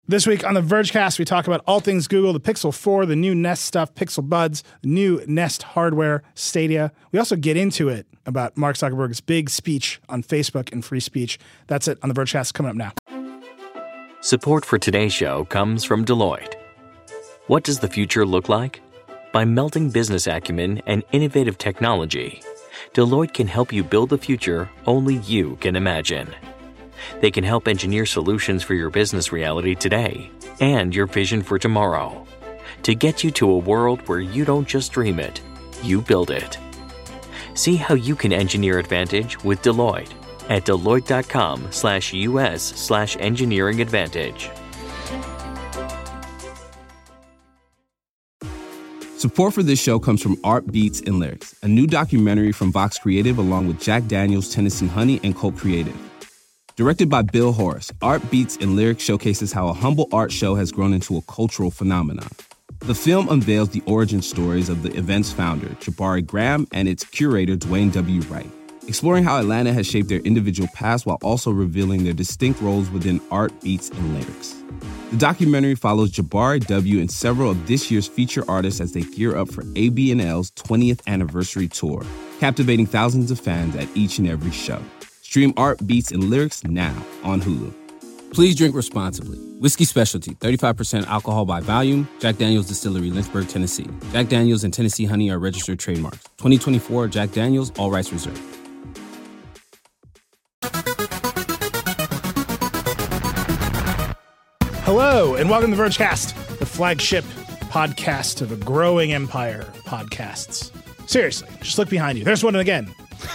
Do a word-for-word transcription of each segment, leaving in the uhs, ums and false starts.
This week on the Vergecast, we talk about all things Google, the Pixel four, the new Nest stuff, Pixel Buds, the new Nest hardware, Stadia. We also get into it about Mark Zuckerberg's big speech on Facebook and free speech. That's it on the Vergecast coming up now. Support for today's show comes from Deloitte. What does the future look like? By melding business acumen and innovative technology, Deloitte can help you build the future only you can imagine. They can help engineer solutions for your business reality today and your vision for tomorrow to get you to a world where you don't just dream it, you build it. See how you can engineer advantage with Deloitte at Deloitte.com slash US slash engineering advantage. Support for this show comes from Art Beats and Lyrics, a new documentary from Vox Creative along with Jack Daniels, Tennessee Honey, and Cult Creative. Directed by Bill Horace, Art Beats and Lyrics showcases how a humble art show has grown into a cultural phenomenon. The film unveils the origin stories of the event's founder, Jabari Graham, and its curator, Dwayne W. Wright, exploring how Atlanta has shaped their individual paths while also revealing their distinct roles within Art Beats and Lyrics. The documentary follows Jabari W. and several of this year's feature artists as they gear up for A B and L's twentieth anniversary tour, captivating thousands of fans at each and every show. Stream Art Beats and Lyrics now on Hulu. Please drink responsibly. Whiskey Specialty, thirty-five percent alcohol by volume. Jack Daniels Distillery, Lynchburg, Tennessee. Jack Daniels and Tennessee Honey are registered trademarks. twenty twenty-four Jack Daniels, all rights reserved. Hello, and welcome to the Vergecast, the flagship podcast of a growing empire of podcasts. Seriously, just look behind you. There's one again.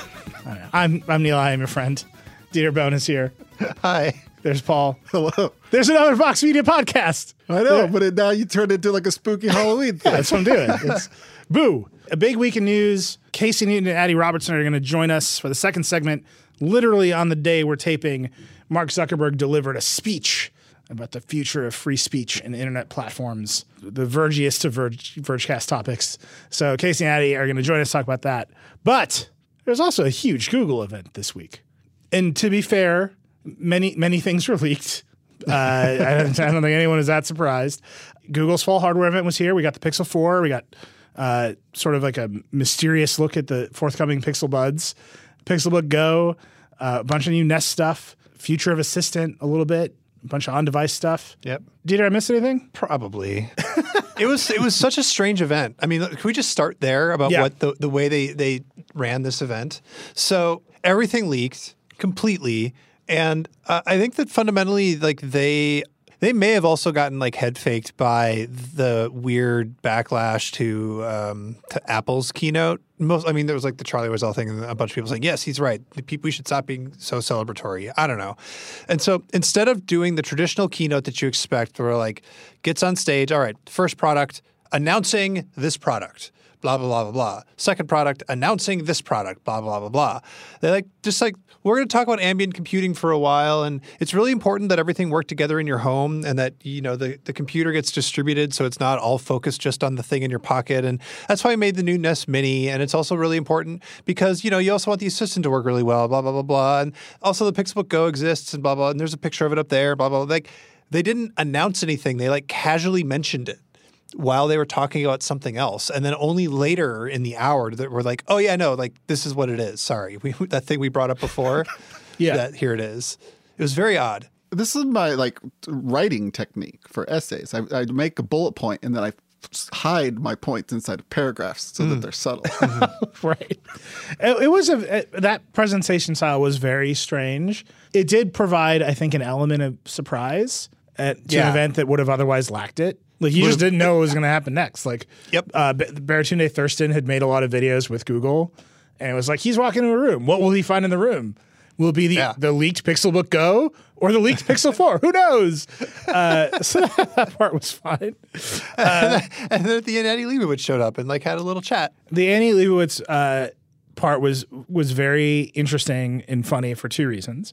I don't know. I'm I'm Neil. I am your friend. Dieter Bohn is here. Hi. There's Paul. Hello. There's another Vox Media podcast. I know, There- but it, now you turned into like a spooky Halloween thing. Yeah, that's what I'm doing. It's boo. A big week in news. Casey Newton and Addie Robertson are going to join us for the second segment. Literally on the day we're taping, Mark Zuckerberg delivered a speech about the future of free speech and internet platforms, the vergiest of Verge, Vergecast topics. So Casey and Addie are going to join us to talk about that. But there's also a huge Google event this week. And to be fair, many, many things were leaked. Uh, I, don't, I don't think anyone is that surprised. Google's fall hardware event was here. We got the Pixel four. We got uh, sort of like a mysterious look at the forthcoming Pixel Buds, Pixelbook Go, uh, a bunch of new Nest stuff, future of Assistant a little bit, a bunch of on-device stuff. Yep. Did I miss anything? Probably. It was it was such a strange event. I mean, can we just start there about Yeah. what the, the way they, they ran this event? So everything leaked completely. And uh, I think that fundamentally, like they they may have also gotten like head faked by the weird backlash to um, to Apple's keynote. Most, I mean, there was like the Charlie Wiesel thing, and a bunch of people saying, "Yes, he's right. The people, we should stop being so celebratory." I don't know. And so instead of doing the traditional keynote that you expect, where like gets on stage, all right, first product announcing this product. Blah, blah, blah, blah, blah. Second product, announcing this product, blah, blah, blah, blah. They like, just like, we're going to talk about ambient computing for a while, and it's really important that everything work together in your home and that, you know, the, the computer gets distributed so it's not all focused just on the thing in your pocket. And that's why I made the new Nest Mini. And it's also really important because, you know, you also want the Assistant to work really well, blah, blah, blah, blah. And also the Pixelbook Go exists and blah, blah. And there's a picture of it up there, blah, blah, blah. Like, they didn't announce anything. They like casually mentioned it while they were talking about something else. And then only later in the hour that we're like, oh yeah, no, like this is what it is. Sorry. We, that thing we brought up before, Yeah. that here it is. It was very odd. This is my like writing technique for essays. I, I make a bullet point and then I hide my points inside of paragraphs so mm. that they're subtle. Right. It, it was a it, that presentation style was very strange. It did provide, I think, an element of surprise at, to Yeah. an event that would have otherwise lacked it. Like you just didn't know what was going to happen next. Like, Yep. uh, B- Baratunde Thurston had made a lot of videos with Google, and it was like he's walking into a room. What will he find in the room? Will it be the Yeah. the leaked Pixelbook Go or the leaked Pixel four? Who knows? Uh, so that part was fine. Uh, and then at the end, Eddie Leibovitz showed up and like had a little chat. The Annie Leibovitz uh, part was was very interesting and funny for two reasons.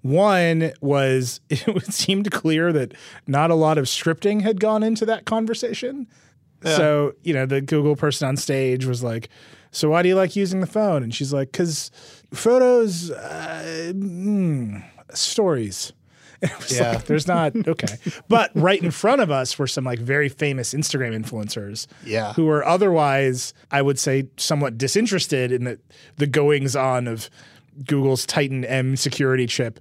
One was it seemed clear that not a lot of scripting had gone into that conversation. Yeah. So, you know, the Google person on stage was like, so why do you like using the phone? And she's like, because photos, uh, mm, stories. It was Yeah. like, there's not, okay. But right in front of us were some like very famous Instagram influencers Yeah. who were otherwise, I would say, somewhat disinterested in the, the goings on of Google's Titan M security chip.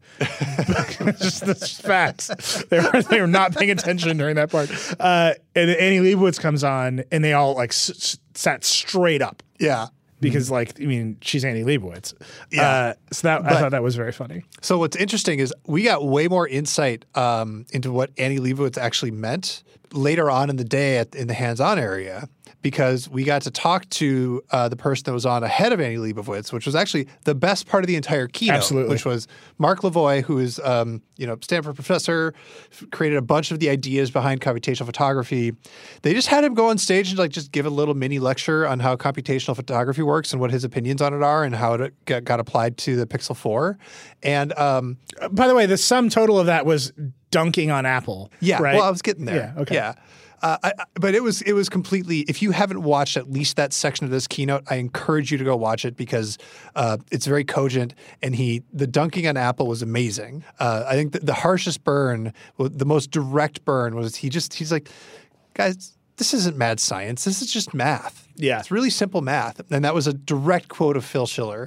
It's just, it's just facts. They were, they were not paying attention during that part. Uh, and Annie Leibovitz comes on and they all like s- s- sat straight up. Yeah. Because, like, I mean, she's Annie Leibovitz. Yeah. Uh, so that, I But- thought that was very funny. So what's interesting is we got way more insight um, into what Annie Leibovitz actually meant later on in the day at, in the hands-on area, because we got to talk to uh, the person that was on ahead of Annie Leibovitz, which was actually the best part of the entire keynote. Absolutely. Which was Mark Lavoie, who is um, you know Stanford professor, f- created a bunch of the ideas behind computational photography. They just had him go on stage and like just give a little mini lecture on how computational photography works and what his opinions on it are and how it got, got applied to the Pixel four. And um, By the way, the sum total of that was dunking on Apple. yeah, right? well, I was getting there. Yeah, okay. Yeah. Uh, I, I- but it was it was completely. If you haven't watched at least that section of this keynote, I encourage you to go watch it because uh, it's very cogent. And he the dunking on Apple was amazing. Uh, I think the, the harshest burn, well, the most direct burn, was he just he's like, guys, this isn't mad science. This is just math. Yeah. It's really simple math. And that was a direct quote of Phil Schiller.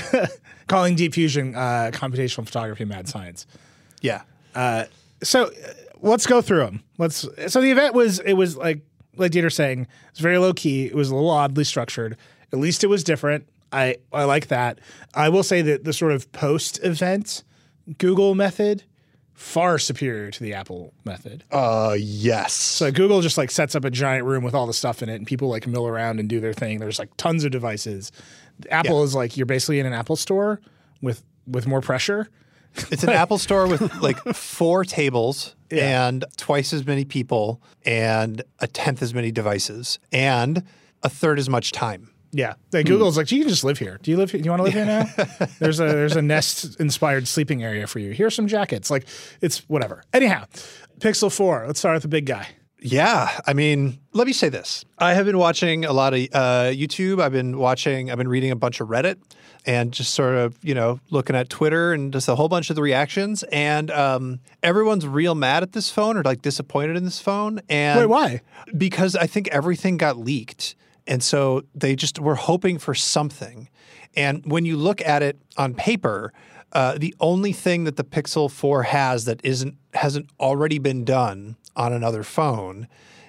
Calling Deep Fusion uh, computational photography mad science. Yeah. So uh, let's go through them. Let's. So the event was it was like like Dieter's saying, it was very low key. It was a little oddly structured. At least it was different. I I like that. I will say that the sort of post event Google method far superior to the Apple method. Uh, yes. So Google just like sets up a giant room with all the stuff in it, and people like mill around and do their thing. There's like tons of devices. Apple Yeah. is like you're basically in an Apple store with with more pressure. It's an Apple store with like four tables and twice as many people and a tenth as many devices and a third as much time. Yeah, like Google's like, you can just live here. Do you live here? Do you want to live here now? There's a there's a Nest inspired sleeping area for you. Here's some jackets. Like it's whatever. Anyhow, Pixel four. Let's start with the big guy. Yeah, I mean, let me say this. I have been watching a lot of uh, YouTube. I've been watching, I've been reading a bunch of Reddit and just sort of, you know, looking at Twitter and just a whole bunch of the reactions. And um, everyone's real mad at this phone or like disappointed in this phone. And Wait, why? Because I think everything got leaked. And so they just were hoping for something. And when you look at it on paper, uh, the only thing that the Pixel four has that isn't hasn't already been done on another phone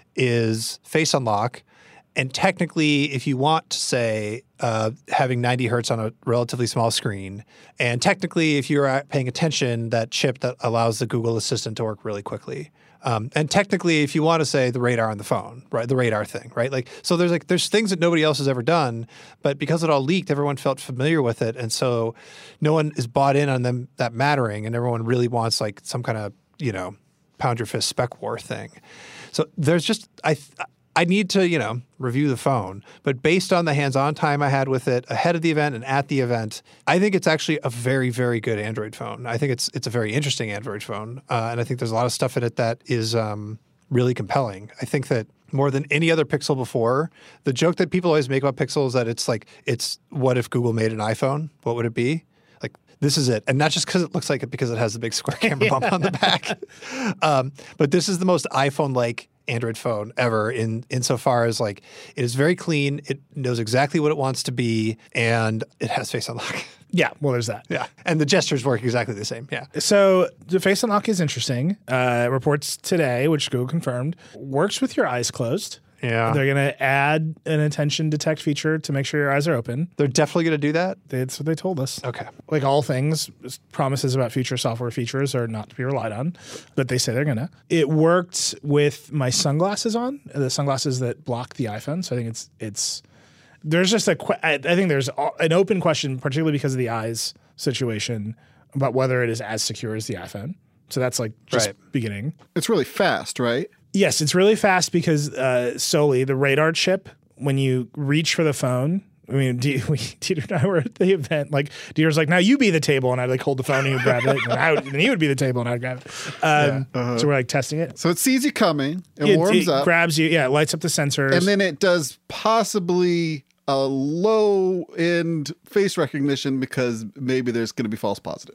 is Face Unlock. And technically, if you want to say uh, having ninety hertz on a relatively small screen, and technically, if you're paying attention, that chip that allows the Google Assistant to work really quickly. Um, and technically, if you want to say the radar on the phone, right, the radar thing, right? Like, so there's like there's things that nobody else has ever done, but because it all leaked, everyone felt familiar with it, and so no one is bought in on them that mattering, and everyone really wants like some kind of you know pound your fist spec war thing. So there's just I. Th- I need to, you know, review the phone. But based on the hands-on time I had with it ahead of the event and at the event, I think it's actually a very, very good Android phone. I think it's it's a very interesting Android phone. Uh, and I think there's a lot of stuff in it that is um, really compelling. I think that more than any other Pixel before, the joke that people always make about Pixel is that it's like, it's what if Google made an iPhone? What would it be? Like, this is it. And not just because it looks like it, because it has the big square camera bump on the back. Um, but this is the most iPhone-like Android phone ever in insofar as like it is very clean, it knows exactly what it wants to be, and it has Face Unlock. Yeah, well, there's that. Yeah. And the gestures work exactly the same. Yeah. So the Face Unlock is interesting. Uh, reports today, which Google confirmed, works with your eyes closed. Yeah. They're going to add an attention detect feature to make sure your eyes are open. They're definitely going to do that? That's what they told us. Okay. Like all things, promises about future software features are not to be relied on, but they say they're going to. It worked with my sunglasses on, the sunglasses that block the iPhone. So I think it's, it's, there's just a, que- I I think there's an open question, particularly because of the eyes situation, about whether it is as secure as the iPhone. So that's like just Right. beginning. It's really fast, right? Yes, it's really fast because uh, solely the radar chip, when you reach for the phone, I mean, D- we, Dieter and I were at the event. Like, Dieter's like, now you be the table. And I'd like hold the phone and he would grab it. And, I would, and he would be the table and I'd grab it. Um, So we're like testing it. So it sees you coming, it, It, warms it up, grabs you. Yeah, it lights up the sensors. and then it does possibly a low end face recognition because maybe there's going to be false positives.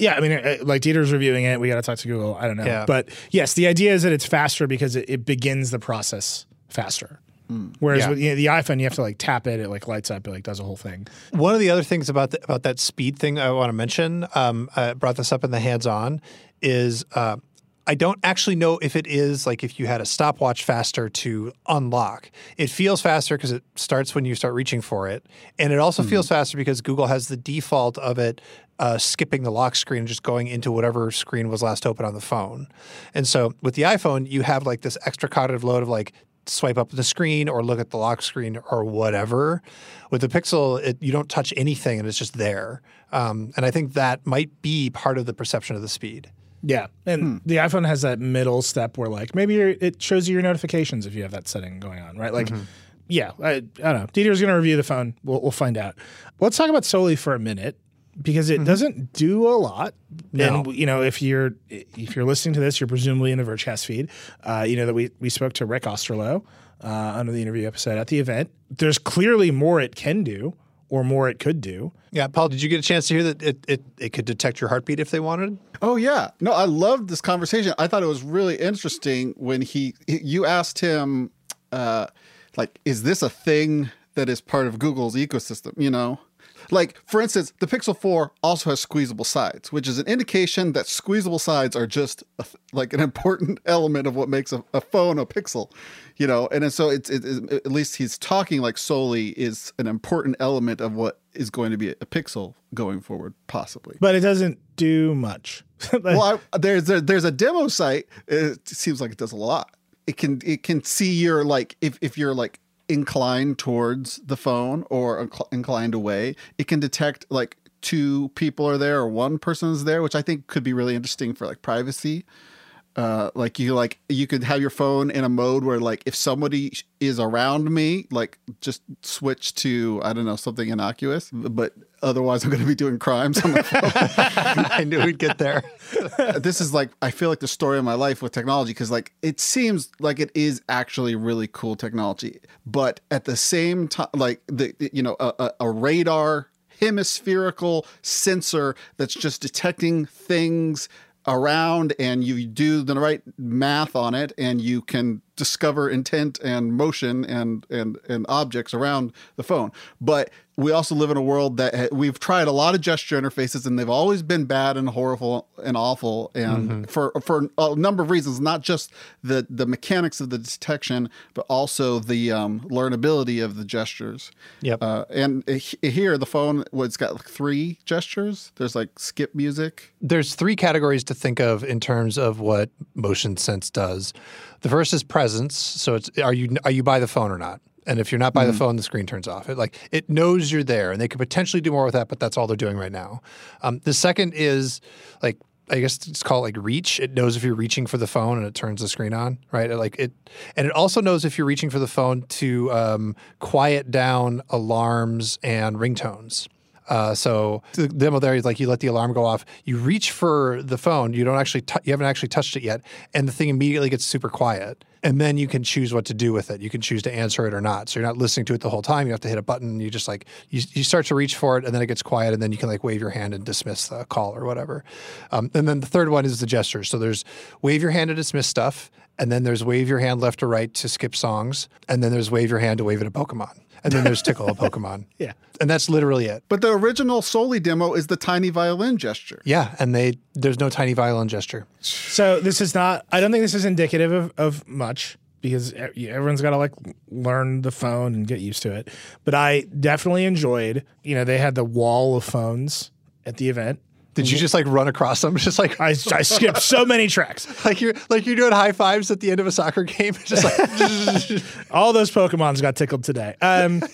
Yeah, I mean, uh, like Dieter's reviewing it. We got to talk to Google. I don't know. Yeah. But yes, the idea is that it's faster because it, it begins the process faster. Mm. Whereas Yeah. with you know, the iPhone, you have to like tap it, it like lights up, it like does a whole thing. One of the other things about the, about that speed thing I want to mention, um, I brought this up in the hands-on, is uh, I don't actually know if it is like if you had a stopwatch faster to unlock. It feels faster because it starts when you start reaching for it. And it also mm. feels faster because Google has the default of it uh, skipping the lock screen and just going into whatever screen was last open on the phone. And so with the iPhone, you have like this extra cognitive load of like swipe up the screen or look at the lock screen or whatever. With the Pixel, it, you don't touch anything and it's just there. Um, and I think that might be part of the perception of the speed. Yeah, and hmm. the iPhone has that middle step where like maybe you're, it shows you your notifications if you have that setting going on, right? Like, mm-hmm. yeah, I, I don't know. Dieter's going to review the phone. We'll, we'll find out. Let's talk about Soli for a minute because it mm-hmm. doesn't do a lot. No. And you know, if you're if you're listening to this, you're presumably in the Vergecast feed. Uh, you know that we we spoke to Rick Osterloh uh, under the interview episode at the event. There's clearly more it can do. Or more it could do. Yeah, Paul, did you get a chance to hear that it, it, it could detect your heartbeat if they wanted? Oh, yeah. No, I loved this conversation. I thought it was really interesting when he, you asked him, uh, like, is this a thing that is part of Google's ecosystem, you know? Like, for instance, the Pixel four also has squeezable sides, which is an indication that squeezable sides are just a, like an important element of what makes a, a phone a Pixel, you know? And so it's, it, it, at least he's talking like Soli is an important element of what is going to be a, a Pixel going forward, possibly. But it doesn't do much. Well, I, there's a, there's a demo site. It seems like it does a lot. It can, it can see your, like, if, if you're like, inclined towards the phone or inclined away, it can detect like two people are there or one person is there, which I think could be really interesting for like privacy. Uh, like you like you could have your phone in a mode where like if somebody is around me, like just switch to I don't know something innocuous, but otherwise I'm going to be doing crimes on my phone. I knew we'd get there. This is like I feel like the story of my life with technology because like it seems like it is actually really cool technology, but at the same time, like the you know a, a, a radar hemispherical sensor that's just detecting things around and you do the right math on it and you can discover intent and motion and and and objects around the phone. But we also live in a world that ha- we've tried a lot of gesture interfaces and they've always been bad and horrible and awful and mm-hmm. for for a number of reasons, not just the the mechanics of the detection but also the um learnability of the gestures. Yep. Uh, and here the phone well, it's got like three gestures. There's like skip music. There's three categories to think of in terms of what motion sense does. The first is presence. So it's are you are you by the phone or not? And if you're not by mm-hmm. the phone, the screen turns off. It like it knows you're there, and they could potentially do more with that, but that's all they're doing right now. Um, the second is like I guess it's called like reach. It knows if you're reaching for the phone, and it turns the screen on, right? It, like it, and it also knows if you're reaching for the phone to um, quiet down alarms and ringtones. Uh, so the demo there is like you let the alarm go off, you reach for the phone, you don't actually, t- you haven't actually touched it yet, and the thing immediately gets super quiet. And then you can choose what to do with it. You can choose to answer it or not. So you're not listening to it the whole time. You have to hit a button. You just like, you, you start to reach for it and then it gets quiet and then you can like wave your hand and dismiss the call or whatever. Um, and then the third one is the gestures. So there's wave your hand to dismiss stuff. And then there's wave your hand left or right to skip songs. And then there's wave your hand to wave at a Pokemon. And then there's tickle a Pokemon. Yeah. And that's literally it. But the original Soli demo is the tiny violin gesture. Yeah. And they there's no tiny violin gesture. So this is not, I don't think this is indicative of, of much because everyone's got to like learn the phone and get used to it. But I definitely enjoyed, you know, they had the wall of phones at the event. Did you just like run across them? Just like I, I skipped so many tracks. Like you're like you're doing high fives at the end of a soccer game. Just like all those Pokemons got tickled today. Um,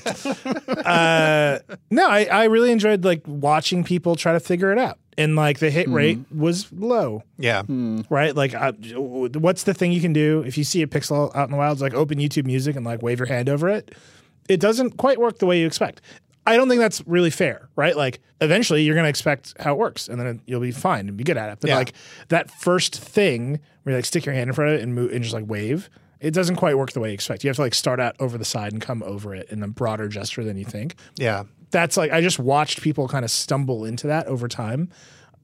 uh, no, I, I really enjoyed like watching people try to figure it out, and like the hit mm. rate was low. Yeah, mm. right. Like, uh, what's the thing you can do if you see a Pixel out in the wild? It's like open YouTube Music and like wave your hand over it. It doesn't quite work the way you expect. I don't think that's really fair, right? Like, eventually you're going to expect how it works, and then it, you'll be fine and be good at it. But, yeah. like, that first thing where you, like, stick your hand in front of it and move and just, like, wave, it doesn't quite work the way you expect. You have to, like, start out over the side and come over it in a broader gesture than you think. Yeah. That's, like, I just watched people kind of stumble into that over time.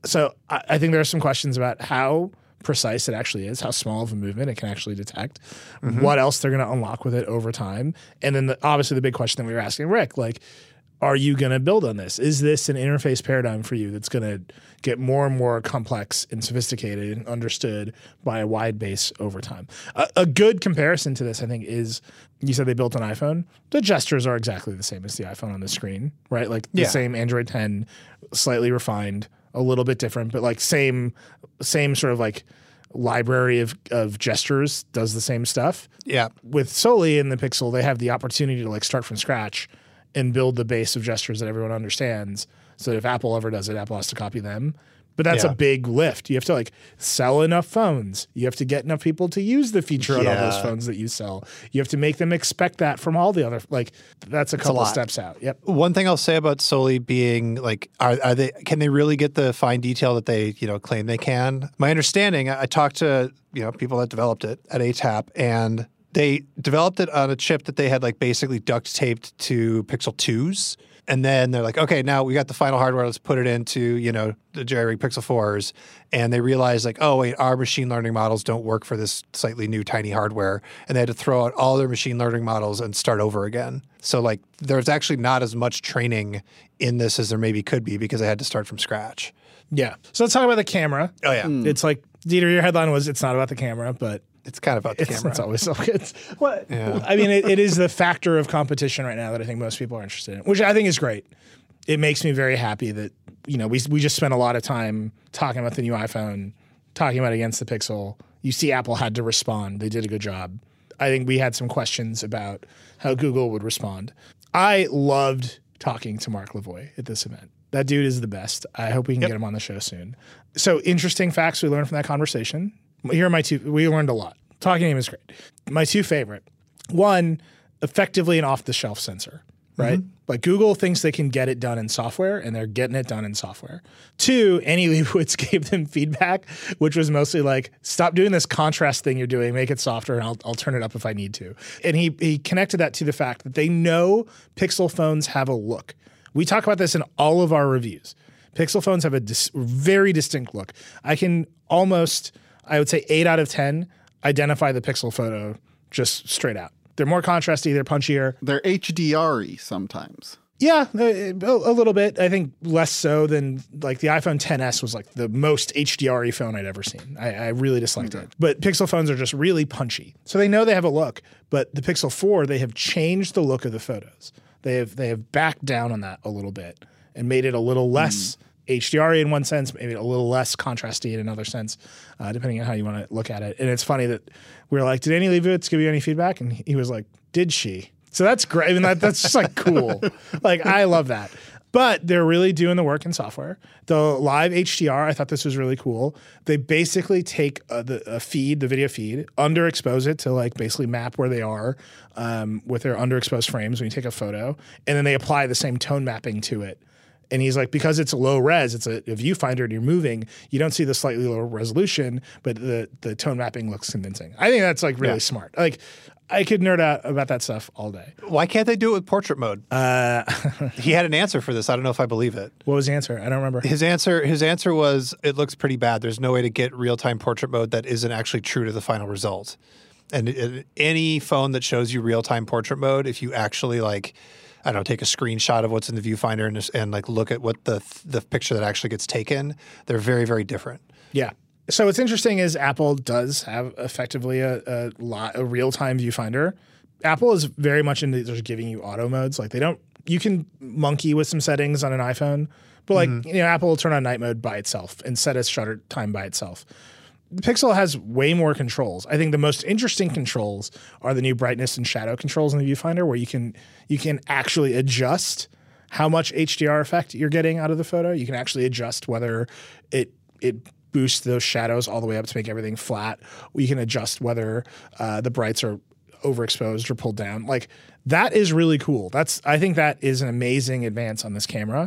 So I, I think there are some questions about how precise it actually is, how small of a movement it can actually detect, mm-hmm. what else they're going to unlock with it over time. And then the, obviously the big question that we were asking Rick, like, are you going to build on this? Is this an interface paradigm for you that's going to get more and more complex and sophisticated and understood by a wide base over time? A, a good comparison to this, I think, is you said they built an iPhone. The gestures are exactly the same as the iPhone on the screen, right? Like the yeah. same Android ten, slightly refined, a little bit different, but like same, same sort of like library of, of gestures, does the same stuff. Yeah. With Soli and the Pixel, they have the opportunity to like start from scratch and build the base of gestures that everyone understands, so that if Apple ever does it, Apple has to copy them. But that's yeah. a big lift. You have to like sell enough phones. You have to get enough people to use the feature on all Yeah. those phones that you sell. You have to make them expect that from all the other, like that's a couple lot. steps out. Yep. One thing I'll say about Soli being like, are, are they? Can they really get the fine detail that they, you know, claim they can? My understanding, I, I talked to you know people that developed it at A T A P, and they developed it on a chip that they had like basically duct taped to Pixel twos. And then they're like, okay, now we got the final hardware. Let's put it into, you know, the jerry-rigged Pixel fours. And they realized like, oh, wait, our machine learning models don't work for this slightly new tiny hardware. And they had to throw out all their machine learning models and start over again. So like there's actually not as much training in this as there maybe could be because they had to start from scratch. Yeah. So let's talk about the camera. Oh, yeah. Mm. It's like, Dieter, your headline was, it's not about the camera, but It's kind of about the it's, camera. it's always so good. What? Yeah. I mean, it, it is the factor of competition right now that I think most people are interested in, which I think is great. It makes me very happy that, you know, we we just spent a lot of time talking about the new iPhone, talking about against the Pixel. You see Apple had to respond. They did a good job. I think we had some questions about how Google would respond. I loved talking to Mark Lavoie at this event. That dude is the best. I hope we can Yep. get him on the show soon. So interesting facts we learned from that conversation. Here are my two. We learned a lot. Talking to him is great. My two favorite. One, effectively an off-the-shelf sensor, right? Mm-hmm. Like Google thinks they can get it done in software, and they're getting it done in software. Two, Annie Leibovitz gave them feedback, which was mostly like, stop doing this contrast thing you're doing, make it softer, and I'll, I'll turn it up if I need to. And he he connected that to the fact that they know Pixel phones have a look. We talk about this in all of our reviews. Pixel phones have a dis- very distinct look. I can almost, I would say eight out of ten, identify the Pixel photo just straight out. They're more contrasty, they're punchier. They're H D R-y sometimes. Yeah, a, a little bit. I think less so than like the iPhone X S was like the most H D R-y phone I'd ever seen. I, I really disliked okay. it. But Pixel phones are just really punchy. So they know they have a look, but the Pixel four, they have changed the look of the photos. They have they have backed down on that a little bit and made it a little less mm. H D R-y in one sense, maybe a little less contrasty in another sense, uh, depending on how you want to look at it. And it's funny that we were like, did Annie Leibovitz give you any feedback? And he was like, did she? So that's great. I mean, that, that's just like cool. Like, I love that. But they're really doing the work in software. The live H D R, I thought this was really cool. They basically take a, the, a feed, the video feed, underexpose it to like basically map where they are um, with their underexposed frames when you take a photo, and then they apply the same tone mapping to it. And he's like, because it's low res, it's a, a viewfinder and you're moving, you don't see the slightly lower resolution, but the the tone mapping looks convincing. I think that's like really yeah. smart. Like, I could nerd out about that stuff all day. Why can't they do it with portrait mode? Uh, he had an answer for this. I don't know if I believe it. What was the answer? I don't remember. His answer his answer was, it looks pretty bad. There's no way to get real-time portrait mode that isn't actually true to the final result. And it, any phone that shows you real-time portrait mode, if you actually like, I don't know, take a screenshot of what's in the viewfinder and, and like look at what the the picture that actually gets taken, they're very, very different. Yeah. So what's interesting is Apple does have effectively a, a lot a real-time viewfinder. Apple is very much into just giving you auto modes. Like they don't, you can monkey with some settings on an iPhone, but like, mm-hmm. you know, Apple will turn on night mode by itself and set its shutter time by itself. The Pixel has way more controls. I think the most interesting controls are the new brightness and shadow controls in the viewfinder, where you can you can actually adjust how much H D R effect you're getting out of the photo. You can actually adjust whether it it boosts those shadows all the way up to make everything flat. You can adjust whether uh, the brights are overexposed or pulled down. Like that is really cool. That's I think that is an amazing advance on this camera.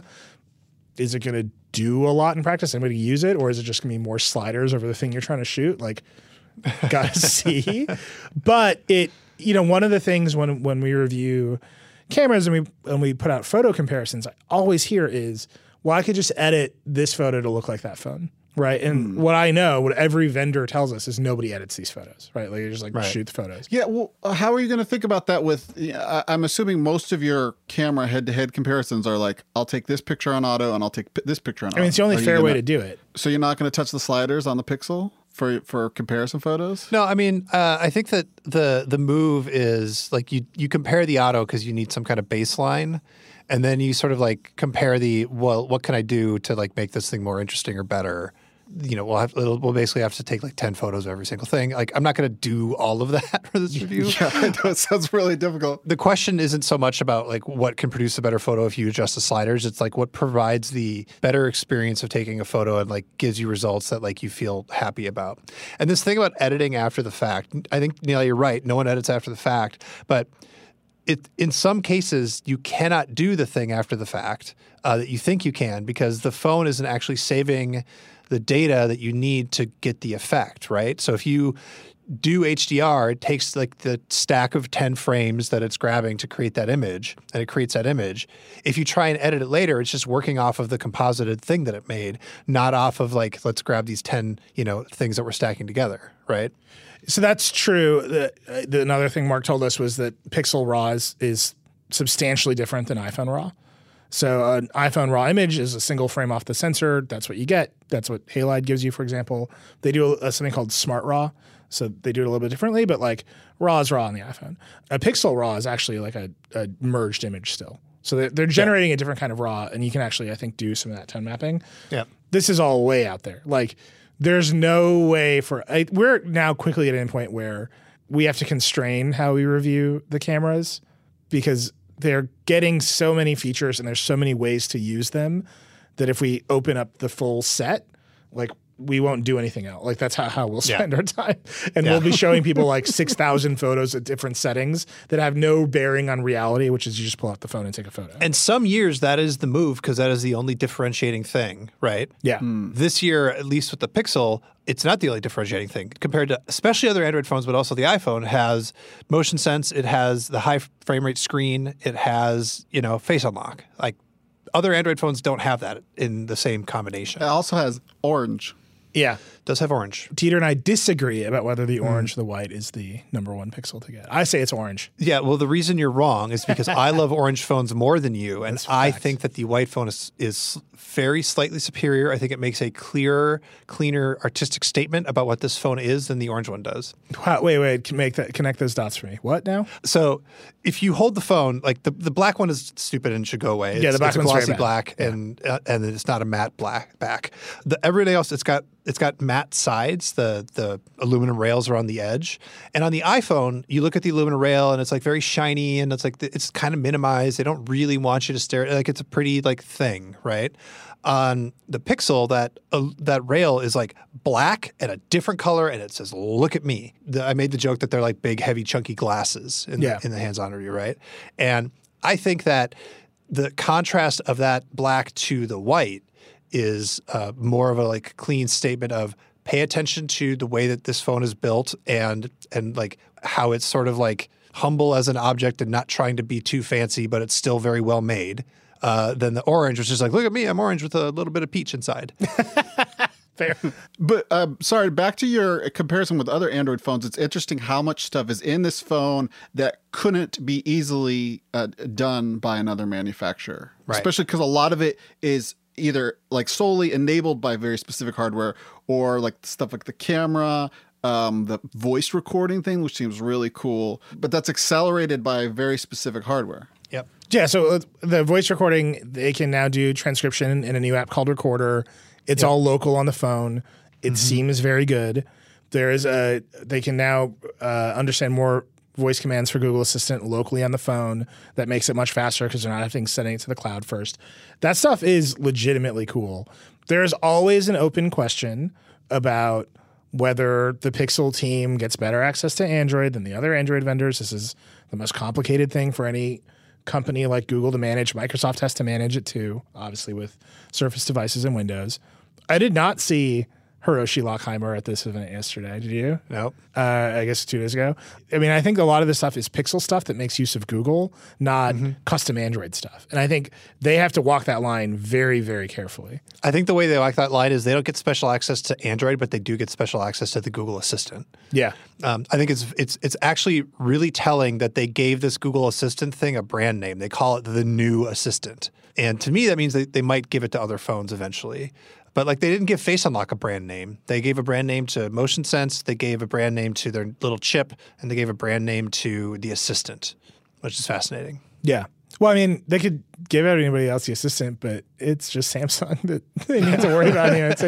Is it going to do a lot in practice? Anybody use it? Or is it just going to be more sliders over the thing you're trying to shoot? Like, gotta see. But it, you know, one of the things when when we review cameras and we and we put out photo comparisons, I always hear is, well, I could just edit this photo to look like that phone. Right. And mm. what I know, what every vendor tells us is nobody edits these photos. Right. Like you just like right. shoot the photos. Yeah. Well, uh, how are you going to think about that with, uh, I'm assuming most of your camera head to head comparisons are like, I'll take this picture on auto and I'll take p- this picture on auto. I mean, it's the only are fair gonna, way to do it. So you're not going to touch the sliders on the Pixel for for comparison photos? No, I mean, uh, I think that the the move is like you, you compare the auto because you need some kind of baseline. And then you sort of like compare the, well, what can I do to like make this thing more interesting or better? You know, we'll have we'll basically have to take like ten photos of every single thing. Like, I'm not going to do all of that for this review. Yeah, I know, it sounds really difficult. The question isn't so much about like what can produce a better photo if you adjust the sliders. It's like what provides the better experience of taking a photo and like gives you results that like you feel happy about. And this thing about editing after the fact, I think, Neil, you're right. No one edits after the fact, but it in some cases you cannot do the thing after the fact uh, that you think you can because the phone isn't actually saving the data that you need to get the effect, right? So if you do H D R, it takes like the stack of ten frames that it's grabbing to create that image, and it creates that image. If you try and edit it later, it's just working off of the composited thing that it made, not off of like, let's grab these ten, you know, things that we're stacking together, right? So that's true. The, uh, the, another thing Mark told us was that Pixel RAW is, is substantially different than iPhone RAW. So an iPhone RAW image is a single frame off the sensor. That's what you get. That's what Halide gives you, for example. They do a, something called Smart RAW. So they do it a little bit differently, but like RAW is RAW on the iPhone. A Pixel RAW is actually like a, a merged image still. So they're, they're generating yeah. a different kind of RAW, and you can actually, I think, do some of that tone mapping. Yeah. This is all way out there. Like there's no way for I, – we're now quickly at a point where we have to constrain how we review the cameras because – they're getting so many features and there's so many ways to use them that if we open up the full set, like we won't do anything else. Like that's how, how we'll spend yeah. our time. And yeah. we'll be showing people like six thousand photos at different settings that have no bearing on reality, which is you just pull out the phone and take a photo. And some years that is the move because that is the only differentiating thing, right? Yeah. Mm. This year, at least with the Pixel, it's not the only differentiating thing compared to especially other Android phones, but also the iPhone has motion sense. It has the high frame rate screen. It has, you know, face unlock. Like other Android phones don't have that in the same combination. It also has orange. Yeah. Does have orange. Teeter and I disagree about whether the orange mm. or the white is the number one Pixel to get. I say it's orange. Yeah, well, the reason you're wrong is because I love orange phones more than you, and I think that the white phone is, is very slightly superior. I think it makes a clearer, cleaner artistic statement about what this phone is than the orange one does. Wow, wait, wait, can make that connect those dots for me. What now? So if you hold the phone, like the, the black one is stupid and should go away. It's, yeah, the black it's one's glossy very black, yeah. and uh, and it's not a matte black back. The everything else, it's got it's got matte sides. The the aluminum rails are on the edge, and on the iPhone, you look at the aluminum rail and it's like very shiny and it's like it's kind of minimized. They don't really want you to stare. Like it's a pretty like thing, right? On the Pixel, that uh, that rail is like black and a different color, and it says, "Look at me." The, I made the joke that they're like big, heavy, chunky glasses in, yeah. the, in the hands-on review, right? And I think that the contrast of that black to the white is uh, more of a like clean statement of pay attention to the way that this phone is built and and like how it's sort of like humble as an object and not trying to be too fancy, but it's still very well made. Uh, than the orange, which is like, look at me, I'm orange with a little bit of peach inside. Fair. But uh, sorry, back to your comparison with other Android phones. It's interesting how much stuff is in this phone that couldn't be easily uh, done by another manufacturer, right. Especially because a lot of it is either like solely enabled by very specific hardware or like stuff like the camera, um, the voice recording thing, which seems really cool. But that's accelerated by very specific hardware. Yep. Yeah, so the voice recording, they can now do transcription in a new app called Recorder. It's yep. all local on the phone. It mm-hmm. seems very good. There is a they can now uh, understand more voice commands for Google Assistant locally on the phone. That makes it much faster because they're not having to send it to the cloud first. That stuff is legitimately cool. There's always an open question about whether the Pixel team gets better access to Android than the other Android vendors. This is the most complicated thing for any company like Google to manage. Microsoft has to manage it too, obviously with Surface devices and Windows. I did not see Hiroshi Lockheimer at this event yesterday. Did you? Nope. Uh, I guess two days ago. I mean, I think a lot of this stuff is Pixel stuff that makes use of Google, not mm-hmm. custom Android stuff. And I think they have to walk that line very, very carefully. I think the way they walk that line is they don't get special access to Android, but they do get special access to the Google Assistant. Yeah. Um, I think it's it's it's actually really telling that they gave this Google Assistant thing a brand name. They call it the new Assistant. And to me, that means that they might give it to other phones eventually. But like they didn't give Face Unlock a brand name. They gave a brand name to Motion Sense, they gave a brand name to their little chip, and they gave a brand name to the Assistant, which is fascinating. Yeah. Well, I mean, they could give anybody else the Assistant, but it's just Samsung that they need to worry about. You know, it's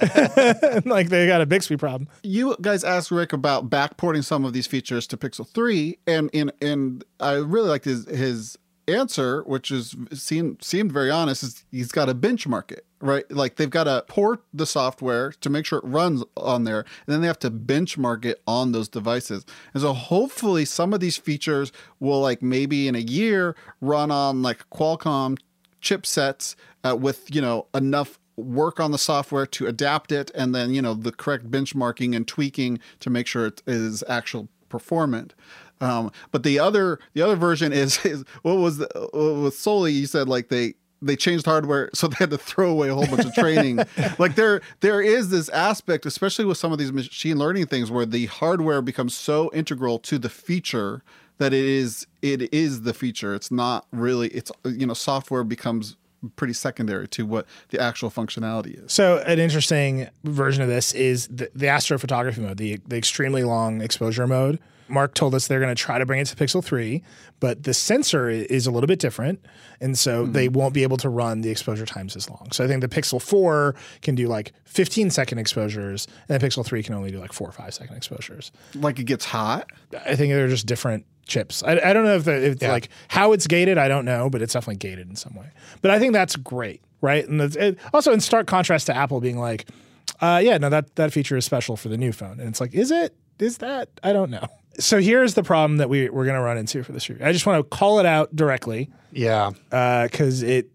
a, like they got a Bixby problem. You guys asked Rick about backporting some of these features to Pixel three, and in and I really liked his his answer, which is seemed seemed very honest. Is he's got to benchmark it, right? Like they've got to port the software to make sure it runs on there, and then they have to benchmark it on those devices. And so hopefully some of these features will, like maybe in a year, run on like Qualcomm chipsets uh, with, you know, enough work on the software to adapt it, and then, you know, the correct benchmarking and tweaking to make sure it is actual performant. Um, but the other the other version is, is what was the, with Soli, you said like they they changed hardware, so they had to throw away a whole bunch of training. Like there there is this aspect, especially with some of these machine learning things, where the hardware becomes so integral to the feature that it is it is the feature. It's not really, it's, you know, software becomes pretty secondary to what the actual functionality is. So an interesting version of this is the, the astrophotography mode, the the extremely long exposure mode. Mark told us they're going to try to bring it to Pixel three, but the sensor is a little bit different, and so mm-hmm. they won't be able to run the exposure times as long. So I think the Pixel four can do like fifteen second exposures, and the Pixel three can only do like four or five second exposures. Like it gets hot? I think they're just different chips. I, I don't know if, the, if yeah. like how it's gated, I don't know, but it's definitely gated in some way. But I think that's great, right? And it, also in stark contrast to Apple being like, uh, yeah, no, that, that feature is special for the new phone. And it's like, is it? Is that? I don't know. So here's the problem that we, we're going to run into for this review. I just want to call it out directly. Yeah. Because uh, it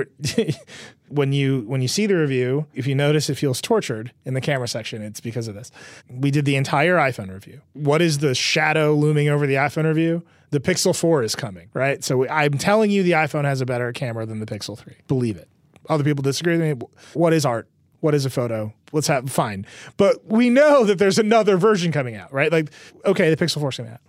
it when you when you see the review, if you notice it feels tortured in the camera section, it's because of this. We did the entire iPhone review. What is the shadow looming over the iPhone review? The Pixel four is coming, right? So I'm telling you the iPhone has a better camera than the Pixel three. Believe it. Other people disagree with me. What is art? What is a photo? Let's have fine. But we know that there's another version coming out, right? Like, okay, the Pixel four is coming out.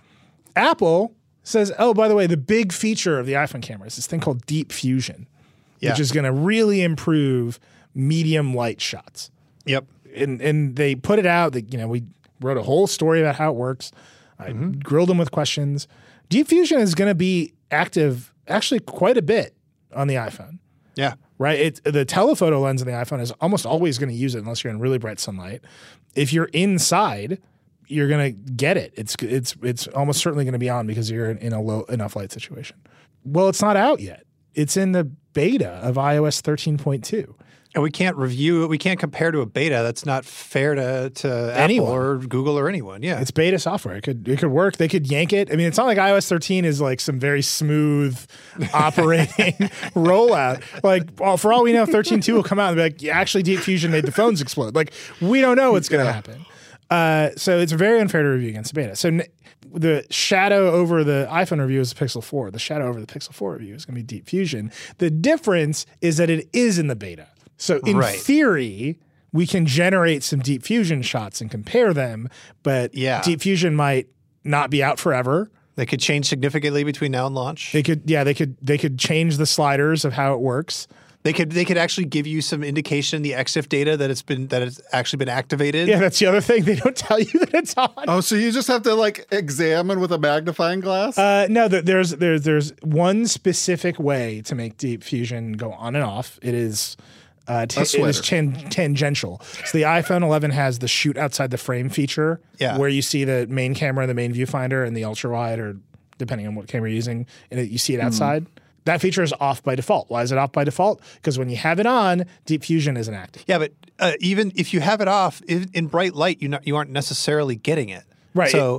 Apple says, oh, by the way, the big feature of the iPhone camera is this thing called Deep Fusion, yeah. which is going to really improve medium light shots. Yep. And and they put it out. That, you know, we wrote a whole story about how it works. I mm-hmm. grilled them with questions. Deep Fusion is going to be active actually quite a bit on the iPhone. Yeah. Right? It, the telephoto lens on the iPhone is almost always going to use it unless you're in really bright sunlight. If you're inside, you're going to get it. It's it's it's almost certainly going to be on because you're in, in a low enough light situation. Well, it's not out yet. It's in the beta of i O S thirteen point two. And we can't review it. We can't compare to a beta. That's not fair to, to anyone. Apple or Google or anyone. Yeah. It's beta software. It could it could work. They could yank it. I mean, it's not like i O S thirteen is like some very smooth operating rollout. Like, well, for all we know, thirteen point two will come out and be like, yeah, actually, Deep Fusion made the phones explode. Like, we don't know what's going to yeah. happen. Uh, so it's very unfair to review against beta. So n- the shadow over the iPhone review is the Pixel four. The shadow over the Pixel four review is going to be Deep Fusion. The difference is that it is in the beta. So in right. theory, we can generate some Deep Fusion shots and compare them, but yeah. Deep Fusion might not be out forever. They could change significantly between now and launch. They could, yeah, they could they could change the sliders of how it works. They could they could actually give you some indication in the X I F data that it's been that it's actually been activated. Yeah, that's the other thing. They don't tell you that it's on. Oh, so you just have to like examine with a magnifying glass? Uh, no, there's there's there's one specific way to make Deep Fusion go on and off. It is uh, t- it is tan- tangential. So the iPhone eleven has the shoot outside the frame feature, yeah. where you see the main camera, the main viewfinder, and the ultra wide, or depending on what camera you're using, and it, you see it outside. Mm-hmm. That feature is off by default. Why is it off by default? Because when you have it on, Deep Fusion isn't active. Yeah, but uh, even if you have it off in, in bright light, you not, you aren't necessarily getting it. Right. So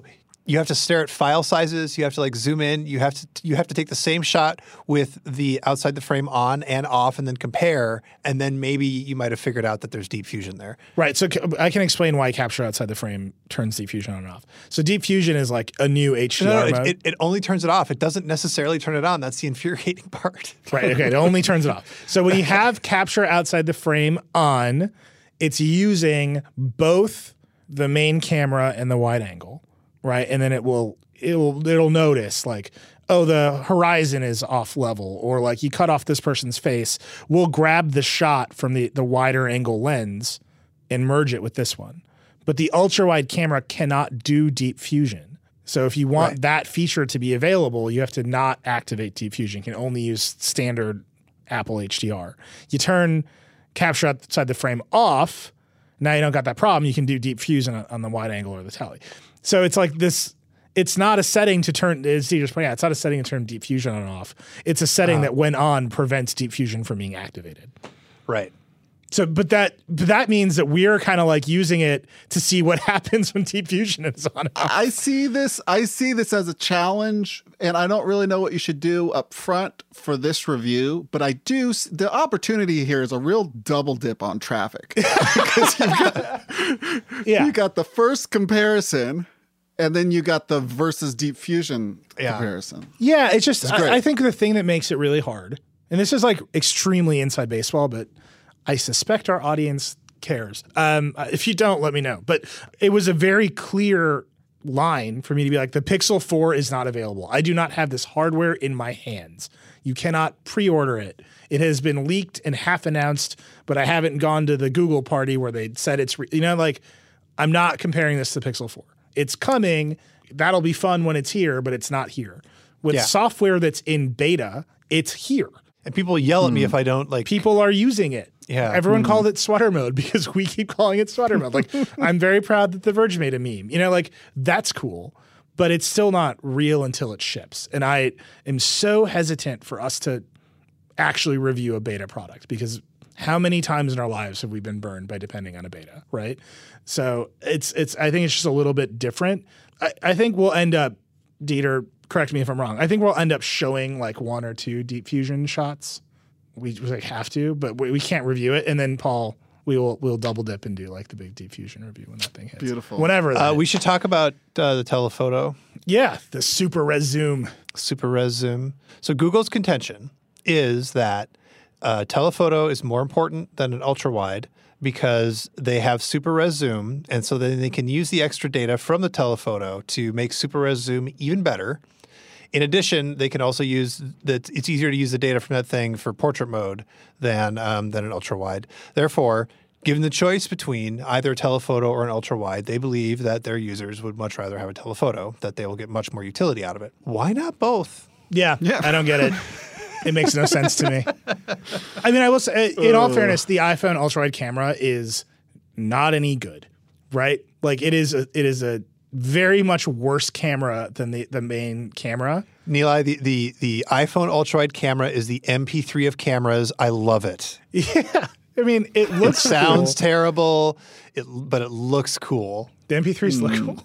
you have to stare at file sizes. You have to like zoom in. You have to you have to take the same shot with the outside the frame on and off, and then compare. And then maybe you might have figured out that there's deep fusion there. Right. So ca- I can explain why capture outside the frame turns deep fusion on and off. So deep fusion is like a new H D R No, no, mode. it, it, it only turns it off. It doesn't necessarily turn it on. That's the infuriating part. Right. Okay. It only turns it off. So when you have capture outside the frame on, it's using both the main camera and the wide angle, right? And then it will it'll it'll notice like, oh, the horizon is off level, or like you cut off this person's face. We'll grab the shot from the the wider angle lens and merge it with this one. But the ultra wide camera cannot do deep fusion. So if you want Right. that feature to be available, you have to not activate deep fusion. You can only use standard Apple H D R. You turn capture outside the frame off, now you don't got that problem. You can do deep fusion on, on the wide angle or the tele. So it's like this, it's not a setting to turn, as Steve just pointed out, it's not a setting to turn deep fusion on and off. It's a setting that when on prevents deep fusion from being activated. Right. So, but that but that means that we're kind of like using it to see what happens when deep fusion is on. I see this. I see this as a challenge, and I don't really know what you should do up front for this review. But I do. s- The opportunity here is a real double dip on traffic because you've got, Yeah. you got the first comparison, and then you got the versus deep fusion Yeah. comparison. Yeah, it's just, great. I, I think the thing that makes it really hard, and this is like extremely inside baseball, but I suspect our audience cares. Um, if you don't, let me know. But it was a very clear line for me to be like, the Pixel four is not available. I do not have this hardware in my hands. You cannot pre-order it. It has been leaked and half announced, but I haven't gone to the Google party where they said it's, re- you know, like I'm not comparing this to the Pixel four. It's coming. That'll be fun when it's here, but it's not here. With Yeah. software that's in beta, it's here. And people yell at me if I don't like. People are using it. Yeah. Everyone called it sweater mode because we keep calling it sweater mode. Like, I'm very proud that The Verge made a meme. You know, like, that's cool, but it's still not real until it ships. And I am so hesitant for us to actually review a beta product because how many times in our lives have we been burned by depending on a beta, right? So it's, it's, I think it's just a little bit different. I, I think we'll end up, Dieter, correct me if I'm wrong, I think we'll end up showing like one or two deep fusion shots. We, we like have to, but we, we can't review it. And then Paul, we will we'll double dip and do like the big deep fusion review when that thing hits. Beautiful. Whenever. That Uh, is. we should talk about uh, the telephoto, yeah, the super res zoom. super res zoom. So Google's contention is that uh, telephoto is more important than an ultra wide because they have super res zoom, and so then they can use the extra data from the telephoto to make super res zoom even better. In addition, they can also use that. It's easier to use the data from that thing for portrait mode than um, than an ultra wide. Therefore, given the choice between either a telephoto or an ultra wide, they believe that their users would much rather have a telephoto, that they will get much more utility out of it. Why not both? Yeah, I don't get it. It makes no sense to me. I mean, I will say, in all fairness, the iPhone ultra wide camera is not any good, right? Like it is a, it is a very much worse camera than the, the main camera. Nilay, the, the, the iPhone ultra wide camera is the M P three of cameras. I love it. Yeah. I mean, it It looks sounds cool. terrible, it, but it looks cool. The M P threes look cool.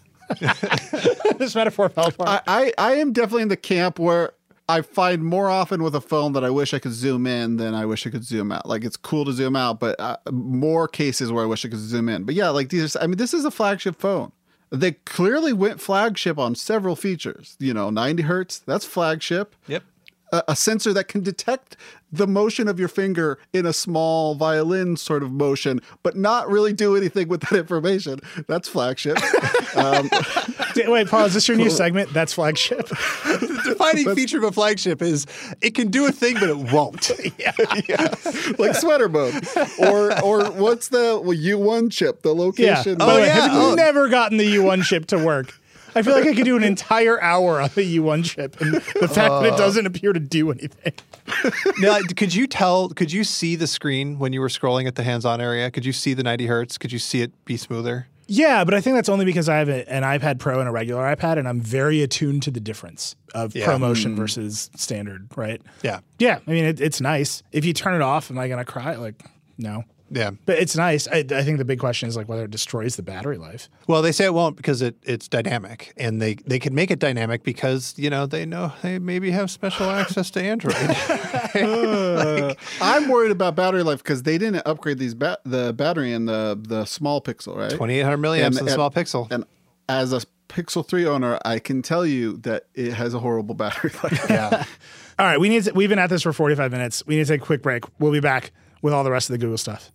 This metaphor fell apart. I, I, I am definitely in the camp where I find more often with a phone that I wish I could zoom in than I wish I could zoom out. Like it's cool to zoom out, but uh, more cases where I wish I could zoom in. But yeah, like these, I mean, this is a flagship phone. They clearly went flagship on several features. You know, ninety hertz, that's flagship. Yep. A, a sensor that can detect the motion of your finger in a small violin sort of motion, but not really do anything with that information. That's flagship. um, Wait, Paul, is this your new segment? That's flagship. The defining feature of a flagship is it can do a thing, but it won't. yeah. Like sweater mode. Or or what's the well, U one chip, the Yeah. location. By the Oh, way, yeah. have you Oh. never gotten the U one chip to work? I feel like I could do an entire hour on the U one chip, and the fact that it doesn't appear to do anything. Now, could you tell, could you see the screen when you were scrolling at the hands-on area? Could you see the ninety hertz? Could you see it be smoother? Yeah, but I think that's only because I have a, an iPad Pro and a regular iPad, and I'm very attuned to the difference of Yeah. ProMotion versus standard, right? Yeah. Yeah, I mean, it, it's nice. If you turn it off, am I going to cry? Like, no. Yeah. But it's nice. I, I think the big question is like whether it destroys the battery life. Well, they say it won't because it, it's dynamic, and they, they can make it dynamic because, you know, they know they maybe have special access to Android. like, I'm worried about battery life because they didn't upgrade these ba- the battery in the the small Pixel, right? twenty-eight hundred milliamps And- in the and- small Pixel. And as a Pixel three owner, I can tell you that it has a horrible battery life. Yeah. All right, we need to, we've been at this for forty-five minutes. We need to take a quick break. We'll be back with all the rest of the Google stuff.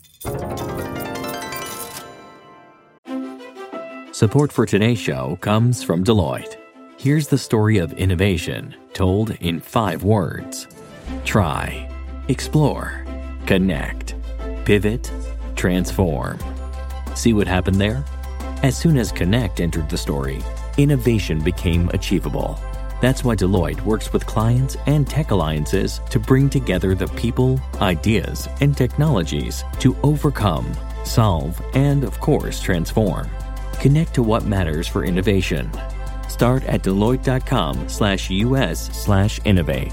Support for today's show comes from Deloitte. Here's the story of innovation told in five words. Try, explore, connect, pivot, transform. See what happened there? As soon as Connect entered the story, innovation became achievable. That's why Deloitte works with clients and tech alliances to bring together the people, ideas, and technologies to overcome, solve, and of course, transform. Connect to what matters for innovation. Start at Deloitte.com slash US slash innovate.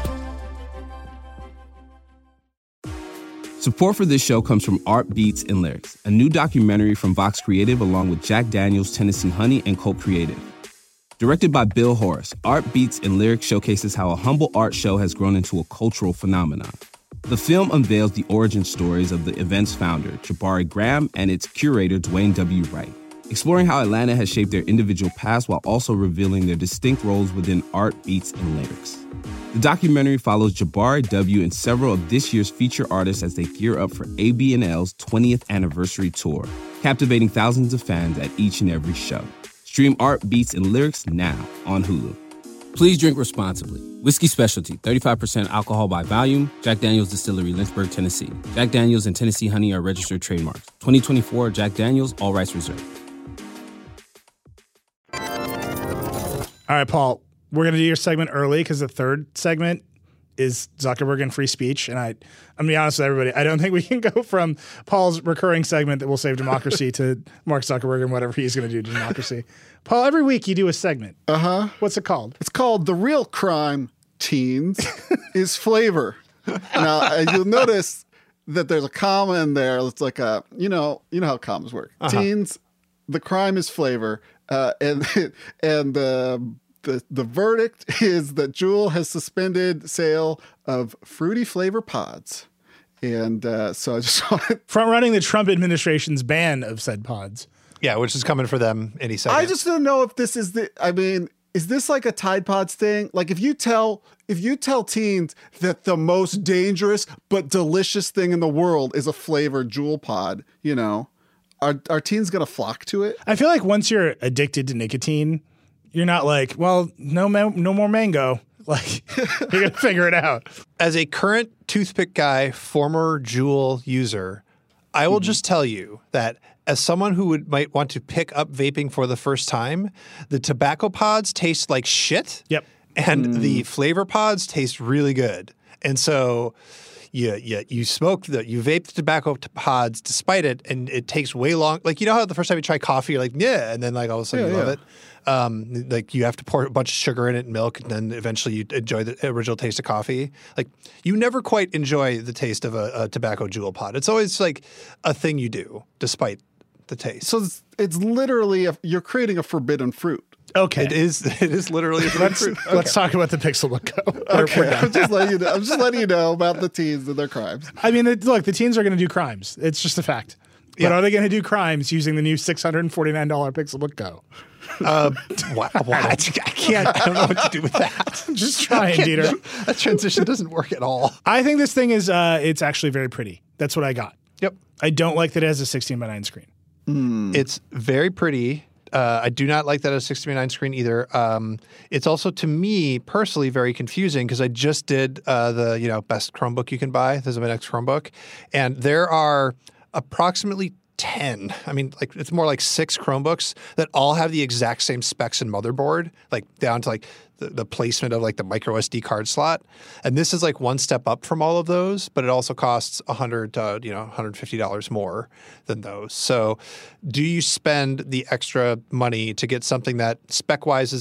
Support for this show comes from Art Beats and Lyrics, a new documentary from Vox Creative along with Jack Daniels, Tennessee Honey, and Colt Creative. Directed by Bill Horace, Art Beats and Lyrics showcases how a humble art show has grown into a cultural phenomenon. The film unveils the origin stories of the event's founder, Jabari Graham, and its curator, Dwayne W. Wright, exploring how Atlanta has shaped their individual paths while also revealing their distinct roles within art, beats, and lyrics. The documentary follows Jabari W. and several of this year's feature artists as they gear up for A B and L's twentieth anniversary tour, captivating thousands of fans at each and every show. Stream Art, Beats, and Lyrics now on Hulu. Please drink responsibly. Whiskey Specialty, thirty-five percent alcohol by volume. Jack Daniels Distillery, Lynchburg, Tennessee. Jack Daniels and Tennessee Honey are registered trademarks. twenty twenty-four Jack Daniels, all rights reserved. All right, Paul, we're going to do your segment early because the third segment is Zuckerberg and free speech. And I, I'm going to be honest with everybody, I don't think we can go from Paul's recurring segment that will save democracy to Mark Zuckerberg and whatever he's going to do to democracy. Paul, every week you do a segment. Uh-huh. What's it called? It's called The Real Crime, Teens, is Flavor. Now, uh, you'll notice that there's a comma in there. It's like a, you know, you know how commas work. Uh-huh. Teens, the crime is flavor. Uh, and and uh, the the verdict is that Juul has suspended sale of fruity flavor pods. And uh, so I just wanted... Front running the Trump administration's ban of said pods. Yeah, which is coming for them any second. I just don't know if this is the, I mean, is this like a Tide Pods thing? Like if you tell, if you tell teens that the most dangerous but delicious thing in the world is a flavored Juul pod, you know, are, are teens going to flock to it? I feel like once you're addicted to nicotine, you're not like, well, no, ma- no more mango. Like you're going to figure it out. As a current toothpick guy, former Juul user, I will mm-hmm. just tell you that as someone who would might want to pick up vaping for the first time, the tobacco pods taste like shit. Yep. And mm. the flavor pods taste really good. And so you, you, you smoke, the, you vape the tobacco t- pods despite it, and it takes way long. Like, you know how the first time you try coffee, you're like, yeah, and then like all of a sudden yeah, you love yeah. it. Um, like you have to pour a bunch of sugar in it and milk, and then eventually you enjoy the original taste of coffee. Like you never quite enjoy the taste of a, a tobacco Juul pod. It's always like a thing you do despite the taste. So it's, it's literally, a, you're creating a forbidden fruit. Okay. It is It is literally a let's, fruit. Okay. let's talk about the Pixelbook Go. Okay, I'm just letting you know. I'm just letting you know about the teens and their crimes. I mean, it, look, the teens are going to do crimes. It's just a fact. But Yeah. are they going to do crimes using the new six hundred forty-nine dollars Pixelbook Go? Uh, what? what? I can't. I don't know what to do with that. I'm just trying, Dieter. That transition doesn't work at all. I think this thing is, uh, it's actually very pretty. That's what I got. Yep. I don't like that it has a sixteen by nine screen. Mm. It's very pretty. Uh, I do not like that as a sixteen by nine screen either. Um, it's also, to me personally, very confusing because I just did uh, the you know best Chromebook you can buy. This is my next Chromebook, and there are approximately ten. I mean, like it's more like six Chromebooks that all have the exact same specs and motherboard, like down to like the, the placement of like the micro S D card slot. And this is like one step up from all of those, but it also costs a hundred, uh, you know, one hundred fifty dollars more than those. So, do you spend the extra money to get something that spec wise is like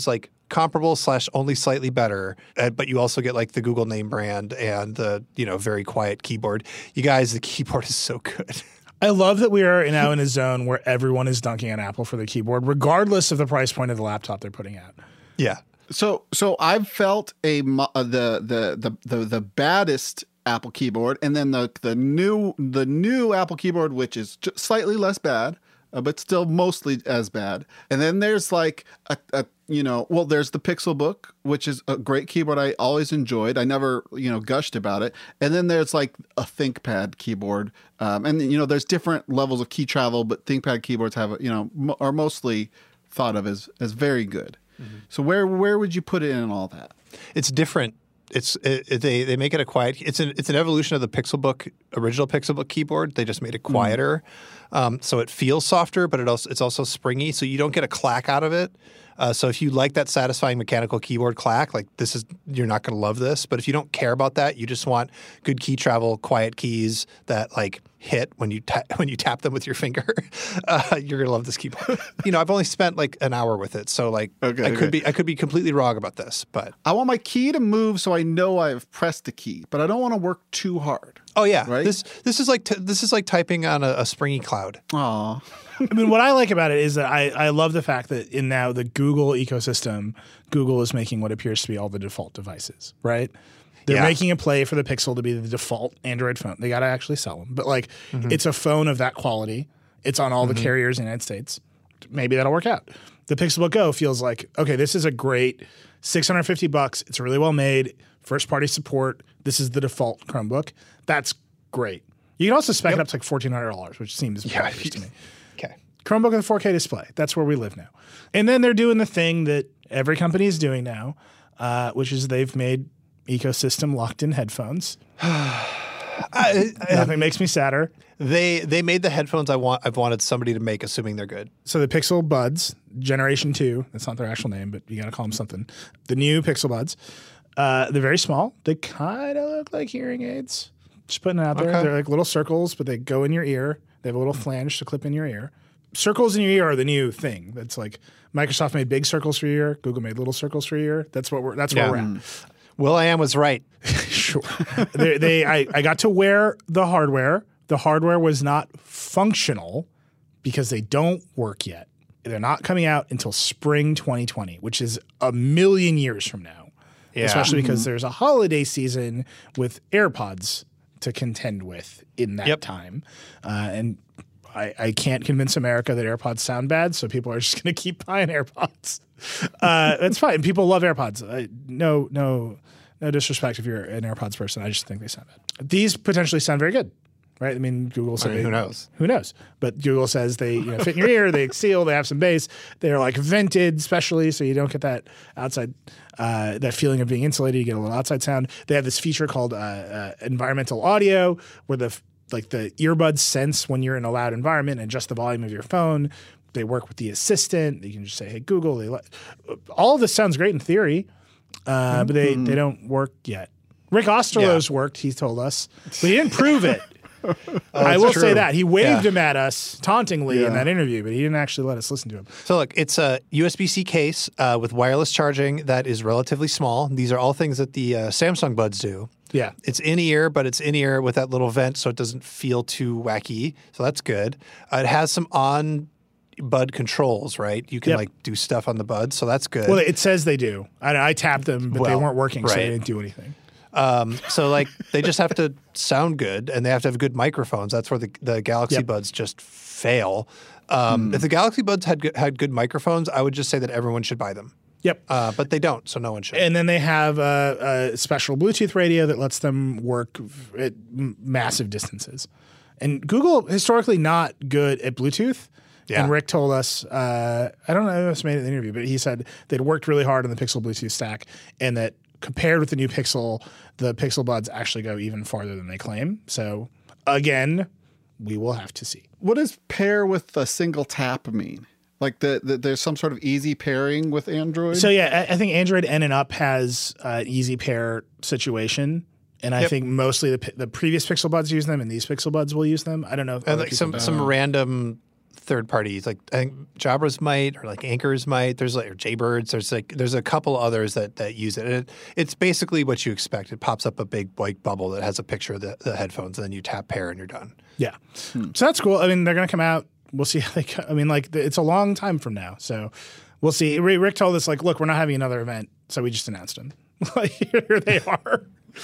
comparable slash only slightly better, uh, but you also get like the Google name brand and the, you know, very quiet keyboard. You guys, the keyboard is so good. I love that we are now in a zone where everyone is dunking on Apple for the keyboard, regardless of the price point of the laptop they're putting out. Yeah. So so I've felt a mo- uh, the, the the the the baddest Apple keyboard, and then the the new the new Apple keyboard, which is just slightly less bad, uh, but still mostly as bad. And then there's like a, a you know, well, there's the Pixelbook, which is a great keyboard I always enjoyed. I never, you know, gushed about it. And then there's like a ThinkPad keyboard. Um, and, you know, there's different levels of key travel, but ThinkPad keyboards have, you know, mo- are mostly thought of as, as very good. Mm-hmm. So where where would you put it in all that? It's different. It's it, it, they they make it a quiet. It's an it's an evolution of the Pixelbook original Pixelbook keyboard. They just made it quieter, mm. um, so it feels softer, but it also it's also springy. So you don't get a clack out of it. Uh, so if you like that satisfying mechanical keyboard clack, like this is you're not going to love this. But if you don't care about that, you just want good key travel, quiet keys that like hit when you ta- when you tap them with your finger. Uh, you're gonna love this keyboard. You know, I've only spent like an hour with it, so like okay, I okay. could be I could be completely wrong about this, but I want my key to move so I know I've pressed the key, but I don't want to work too hard. oh yeah, right? this this is like t- this is like typing on a, a springy cloud. Aw. I mean, what I like about it is that I, I love the fact that in now the Google ecosystem, Google is making what appears to be all the default devices, right? They're Yeah. making a play for the Pixel to be the default Android phone. They got to actually sell them. But like, mm-hmm. it's a phone of that quality. It's on all mm-hmm. the carriers in the United States. Maybe that'll work out. The Pixelbook Go feels like, okay, this is a great six hundred fifty bucks. It's really well made. First party support. This is the default Chromebook. That's great. You can also spec yep. it up to like fourteen hundred dollars, which seems yeah. bonkers to me. Okay. Chromebook with a four K display. That's where we live now. And then they're doing the thing that every company is doing now, uh, which is they've made ecosystem locked in headphones. I, I, Nothing makes me sadder. They they made the headphones I want. I've wanted somebody to make, assuming they're good. So the Pixel Buds Generation Two. That's not their actual name, but you got to call them something. The new Pixel Buds. Uh, they're very small. They kind of look like hearing aids. Just putting it out there. Okay. They're like little circles, but they go in your ear. They have a little flange to clip in your ear. Circles in your ear are the new thing. That's like Microsoft made big circles for your ear. Google made little circles for your ear. That's what we're. That's Yeah. where we're at. Will I Am was right. Sure. they, they I, I got to wear the hardware. The hardware was not functional because they don't work yet. They're not coming out until spring twenty twenty, which is a million years from now. Yeah. Especially because there's a holiday season with AirPods to contend with in that Yep. time. Uh, and I, I can't convince America that AirPods sound bad, so people are just going to keep buying AirPods. Uh, that's fine. People love AirPods. Uh, no, no, no disrespect if you're an AirPods person. I just think they sound bad. These potentially sound very good, right? I mean, Google said I mean, they- who knows? Who knows? But Google says they you know, fit in your ear, they seal, they have some bass. They're like vented specially, so you don't get that outside, uh, that feeling of being insulated. You get a little outside sound. They have this feature called uh, uh, environmental audio, where the like the earbuds sense when you're in a loud environment and adjust the volume of your phone. They work with the assistant. You can just say, "Hey Google." They let, all of this sounds great in theory, uh, but they they don't work yet. Rick Osterloh's Yeah. worked. He told us, but he didn't prove it. I will true. say that he waved Yeah. him at us tauntingly Yeah. in that interview, but he didn't actually let us listen to him. So look, it's a U S B C case uh, with wireless charging that is relatively small. These are all things that the uh, Samsung Buds do. Yeah, It's in ear, but it's in ear with that little vent, so it doesn't feel too wacky. So that's good. Uh, it has some on bud controls, right? You can Yep. like do stuff on the buds, so that's good. well, it says they do. I, I tapped them, but they Well, weren't working, so they right. didn't do anything. Um, so like they just have to sound good, and they have to have good microphones. That's where the, the Galaxy Yep. Buds just fail. Um, If the Galaxy Buds had good, had good microphones, I would just say that everyone should buy them. Yep. Uh, but they don't, so no one should. And then they have a, a special Bluetooth radio that lets them work at m- massive distances. And Google historically not good at Bluetooth. Yeah. And Rick told us, uh, I don't know if it's made it in the interview, but he said they'd worked really hard on the Pixel Bluetooth stack, and that compared with the new Pixel, the Pixel Buds actually go even farther than they claim. So again, we will have to see. What does pair with a single tap mean? Like the, the there's some sort of easy pairing with Android? So yeah, I, I think Android N and up has an easy pair situation. And I Yep. think mostly the the previous Pixel Buds use them, and these Pixel Buds will use them. I don't know if and other like people some don't. some random third parties. Like I think Jabras might, or like Anchors might. There's like or Jaybirds. There's like there's a couple others that that use it. And it. It's basically what you expect. It pops up a big white bubble that has a picture of the, the headphones, and then you tap pair and you're done. Yeah, hmm. So that's cool. I mean, they're gonna come out. We'll see how they. Co- I mean, like it's a long time from now, so we'll see. Rick told us like, look, we're not having another event, so we just announced them. Like here they are.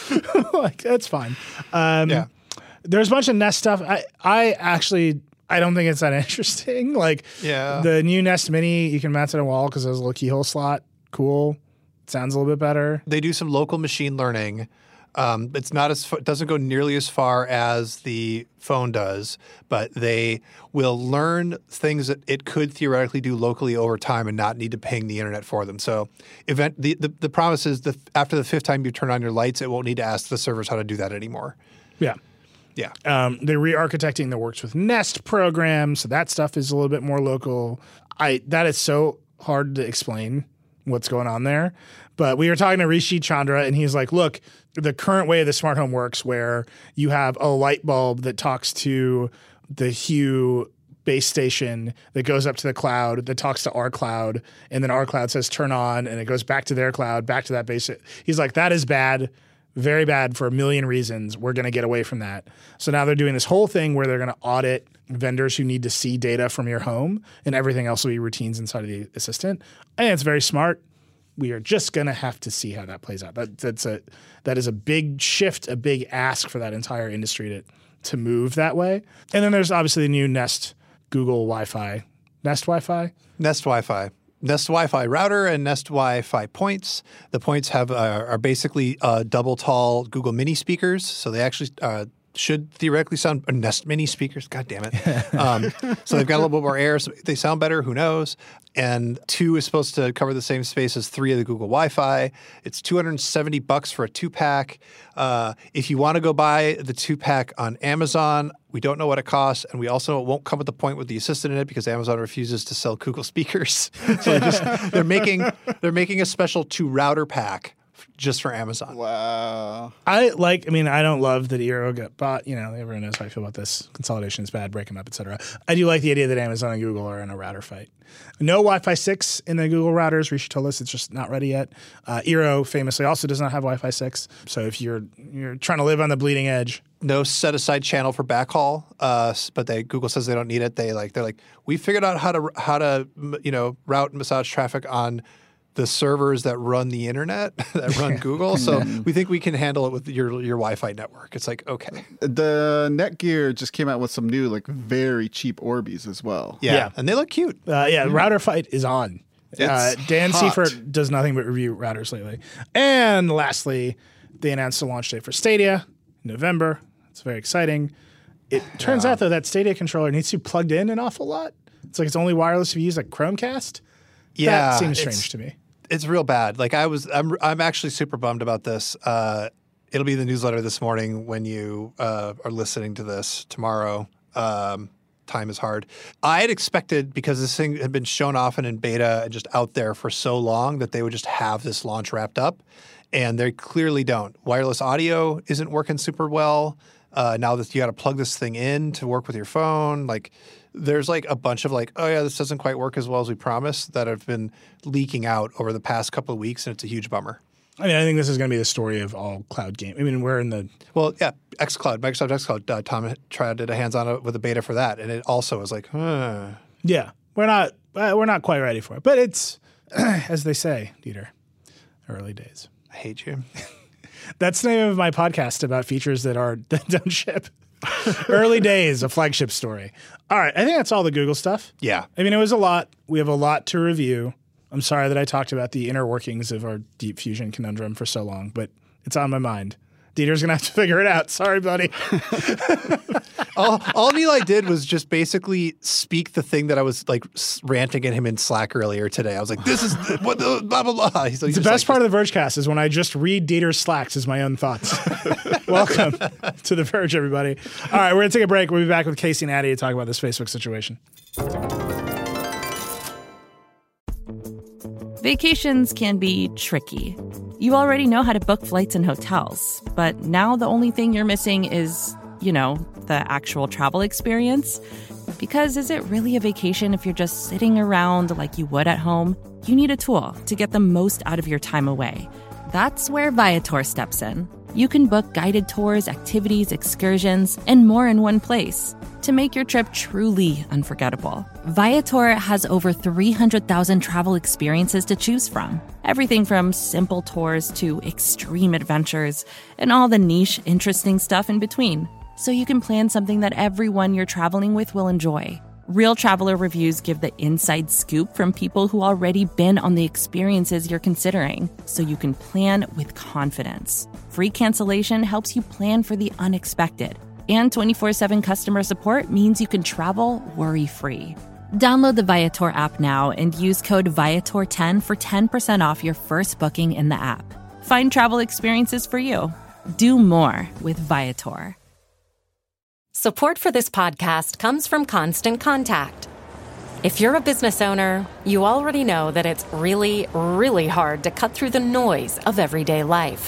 Like that's fine. Um, yeah. There's a bunch of Nest stuff. I, I actually, I don't think it's that interesting. Like yeah. the new Nest Mini, you can mount it on a wall because there's a little keyhole slot. Cool. Sounds a little bit better. They do some local machine learning. Um, it's not as it doesn't go nearly as far as the phone does, but they will learn things that it could theoretically do locally over time and not need to ping the internet for them. So, event the the, the promise is that after the fifth time you turn on your lights, it won't need to ask the servers how to do that anymore. Yeah. Yeah. Um, they're re-architecting the Works with Nest program, so that stuff is a little bit more local. I that is so hard to explain what's going on there. But we were talking to Rishi Chandra, and he's like, look, the current way the smart home works where you have a light bulb that talks to the Hue base station that goes up to the cloud, that talks to our cloud, and then our cloud says turn on, and it goes back to their cloud, back to that base. He's like, that is bad. Very bad for a million reasons. We're going to get away from that. So now they're doing this whole thing where they're going to audit vendors who need to see data from your home, and everything else will be routines inside of the assistant. And it's very smart. We are just going to have to see how that plays out. That, that's a that is a big shift, a big ask for that entire industry to to move that way. And then there's obviously the new Nest Google Wi-Fi. Nest Wi-Fi? Nest Wi-Fi. Nest Wi-Fi router and Nest Wi-Fi points. The points have uh, are basically uh, double tall Google Mini speakers, so they actually uh, should theoretically sound uh, Nest Mini speakers. God damn it! Um, so they've got a little bit more air. So they sound better. Who knows? And two is supposed to cover the same space as three of the Google Wi-Fi. It's two hundred seventy bucks for a two pack. Uh, if you want to go buy the two pack on Amazon, we don't know what it costs, and we also won't come with the point with the assistant in it because Amazon refuses to sell Google speakers. So they're just they're making they're making a special two router pack just for Amazon. Wow. I like, I mean, I don't love that Eero got bought. You know, everyone knows how I feel about this. Consolidation is bad, break them up, et cetera. I do like the idea that Amazon and Google are in a router fight. No Wi-Fi six in the Google routers. Rishi told us it's just not ready yet. Uh, Eero famously also does not have Wi-Fi six. So if you're you're trying to live on the bleeding edge. No set aside channel for backhaul, uh, but they Google says they don't need it. They like they're like we figured out how to how to you know route and massage traffic on the servers that run the internet, that run Google. So we think we can handle it with your your Wi-Fi network. It's like, okay. The Netgear just came out with some new, like, very cheap Orbeez as well. Yeah, Yeah. and they look cute. Uh, yeah, router fight is on. Uh, Dan hot. Seifert does nothing but review routers lately. And lastly, they announced the launch date for Stadia in November. It's very exciting. It turns out, though, that Stadia controller needs to be plugged in an awful lot. It's like it's only wireless if you use like Chromecast. Yeah, That seems it's- strange to me. It's real bad. Like I was, I'm, I'm actually super bummed about this. Uh, it'll be in the newsletter this morning when you uh, are listening to this tomorrow. Um, time is hard. I had expected, because this thing had been shown off and in beta and just out there for so long, that they would just have this launch wrapped up, and they clearly don't. Wireless audio isn't working super well. Uh, now that you got to plug this thing in to work with your phone, like. There's like a bunch of like, oh yeah, this doesn't quite work as well as we promised that have been leaking out over the past couple of weeks, and it's a huge bummer. I mean, I think this is going to be the story of all cloud game. I mean, we're in the Well, yeah, xCloud, Microsoft xCloud. Uh, Tom tried did a hands-on with a beta for that, and it also was like, huh. yeah. We're not uh, we're not quite ready for it, but it's as they say, Dieter, early days. I hate you. That's the name of my podcast about features that are that don't ship. Early days, a flagship story. All right, I think that's all the Google stuff. Yeah. I mean, it was a lot. We have a lot to review. I'm sorry that I talked about the inner workings of our Deep Fusion conundrum for so long, but it's on my mind. Dieter's going to have to figure it out. Sorry, buddy. all, all Eli did was just basically speak the thing that I was like ranting at him in Slack earlier today. I was like, this is the, what the blah, blah, blah. He's, he's the best like, part of the Vergecast is when I just read Dieter's Slacks as my own thoughts. Welcome to The Verge, everybody. All right, we're going to take a break. We'll be back with Casey and Addy to talk about this Facebook situation. Vacations can be tricky. You already know how to book flights and hotels, but now the only thing you're missing is, you know, the actual travel experience. Because is it really a vacation if you're just sitting around like you would at home? You need a tool to get the most out of your time away. That's where Viator steps in. You can book guided tours, activities, excursions, and more in one place to make your trip truly unforgettable. Viator has over three hundred thousand travel experiences to choose from. Everything from simple tours to extreme adventures and all the niche, interesting stuff in between. So you can plan something that everyone you're traveling with will enjoy. Real traveler reviews give the inside scoop from people who already been on the experiences you're considering, so you can plan with confidence. Free cancellation helps you plan for the unexpected. And twenty-four seven customer support means you can travel worry-free. Download the Viator app now and use code Viator ten for ten percent off your first booking in the app. Find travel experiences for you. Do more with Viator. Support for this podcast comes from Constant Contact. If you're a business owner, you already know that it's really, really hard to cut through the noise of everyday life.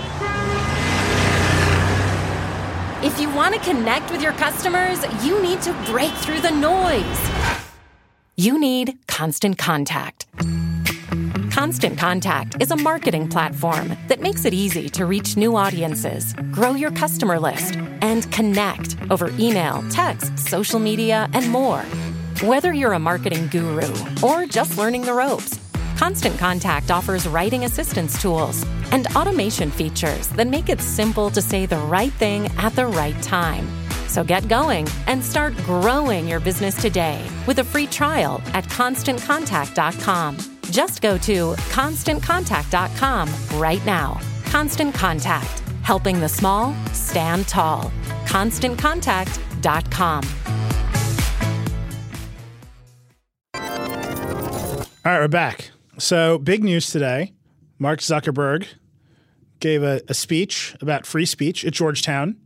If you want to connect with your customers, you need to break through the noise. You need Constant Contact. Constant Contact is a marketing platform that makes it easy to reach new audiences, grow your customer list, and connect over email, text, social media, and more. Whether you're a marketing guru or just learning the ropes, Constant Contact offers writing assistance tools and automation features that make it simple to say the right thing at the right time. So get going and start growing your business today with a free trial at constant contact dot com. Just go to constant contact dot com right now. Constant Contact, helping the small stand tall. constant contact dot com. All right, we're back. So, big news today. Mark Zuckerberg gave a, a speech about free speech at Georgetown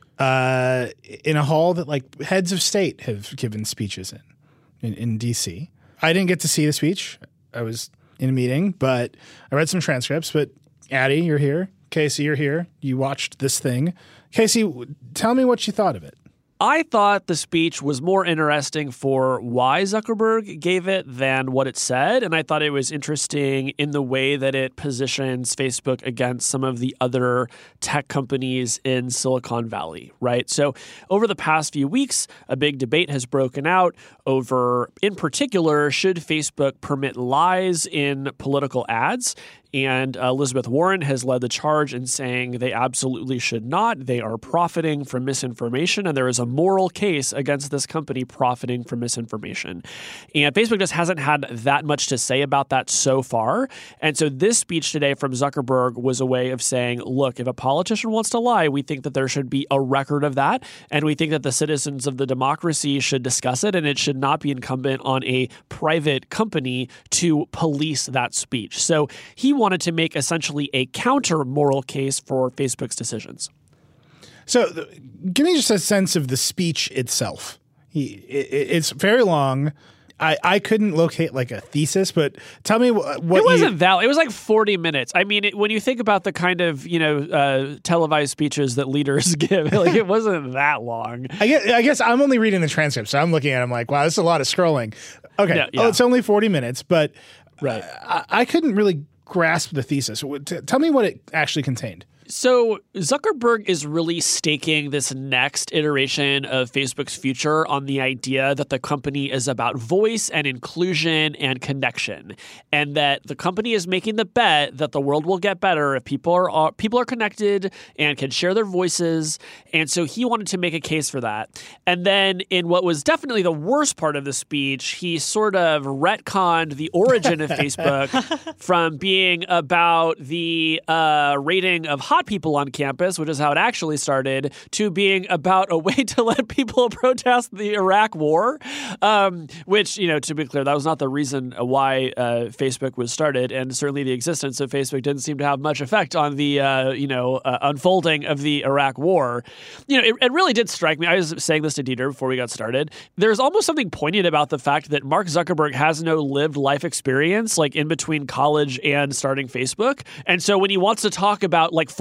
uh, in a hall that like heads of state have given speeches in, in, in D C. I didn't get to see the speech. I was in a meeting, but I read some transcripts. But Addie, you're here. Casey, you're here. You watched this thing. Casey, tell me what you thought of it. I thought the speech was more interesting for why Zuckerberg gave it than what it said. And I thought it was interesting in the way that it positions Facebook against some of the other tech companies in Silicon Valley, right? So over the past few weeks, a big debate has broken out over, in particular, should Facebook permit lies in political ads? And uh, Elizabeth Warren has led the charge in saying they absolutely should not. They are profiting from misinformation, and there is a moral case against this company profiting from misinformation. And Facebook just hasn't had that much to say about that so far. And so this speech today from Zuckerberg was a way of saying, look, if a politician wants to lie, we think that there should be a record of that. And we think that the citizens of the democracy should discuss it, and it should not be incumbent on a private company to police that speech. So he wanted to make essentially a counter moral case for Facebook's decisions. So th- give me just a sense of the speech itself. He, it, it's very long. I, I couldn't locate like a thesis, but tell me wh- what It wasn't you... that. It was like forty minutes. I mean, it, when you think about the kind of, you know, uh, televised speeches that leaders give, like it wasn't that long. I guess, I guess I'm only reading the transcript, so I'm looking at it, I'm like, wow, this is a lot of scrolling. Okay, Yeah, yeah. Oh, it's only forty minutes, but Right. I, I couldn't really grasp the thesis. T- tell me what it actually contained. So Zuckerberg is really staking this next iteration of Facebook's future on the idea that the company is about voice and inclusion and connection, and that the company is making the bet that the world will get better if people are, are people are connected and can share their voices. And so he wanted to make a case for that. And then in what was definitely the worst part of the speech, he sort of retconned the origin of Facebook from being about the uh, rating of hot people on campus, which is how it actually started, to being about a way to let people protest the Iraq war, um, which, you know, to be clear, that was not the reason why uh, Facebook was started. And certainly the existence of Facebook didn't seem to have much effect on the, uh, you know, uh, unfolding of the Iraq war. You know, it, it really did strike me. I was saying this to Dieter before we got started. There's almost something poignant about the fact that Mark Zuckerberg has no lived life experience, like in between college and starting Facebook. And so when he wants to talk about like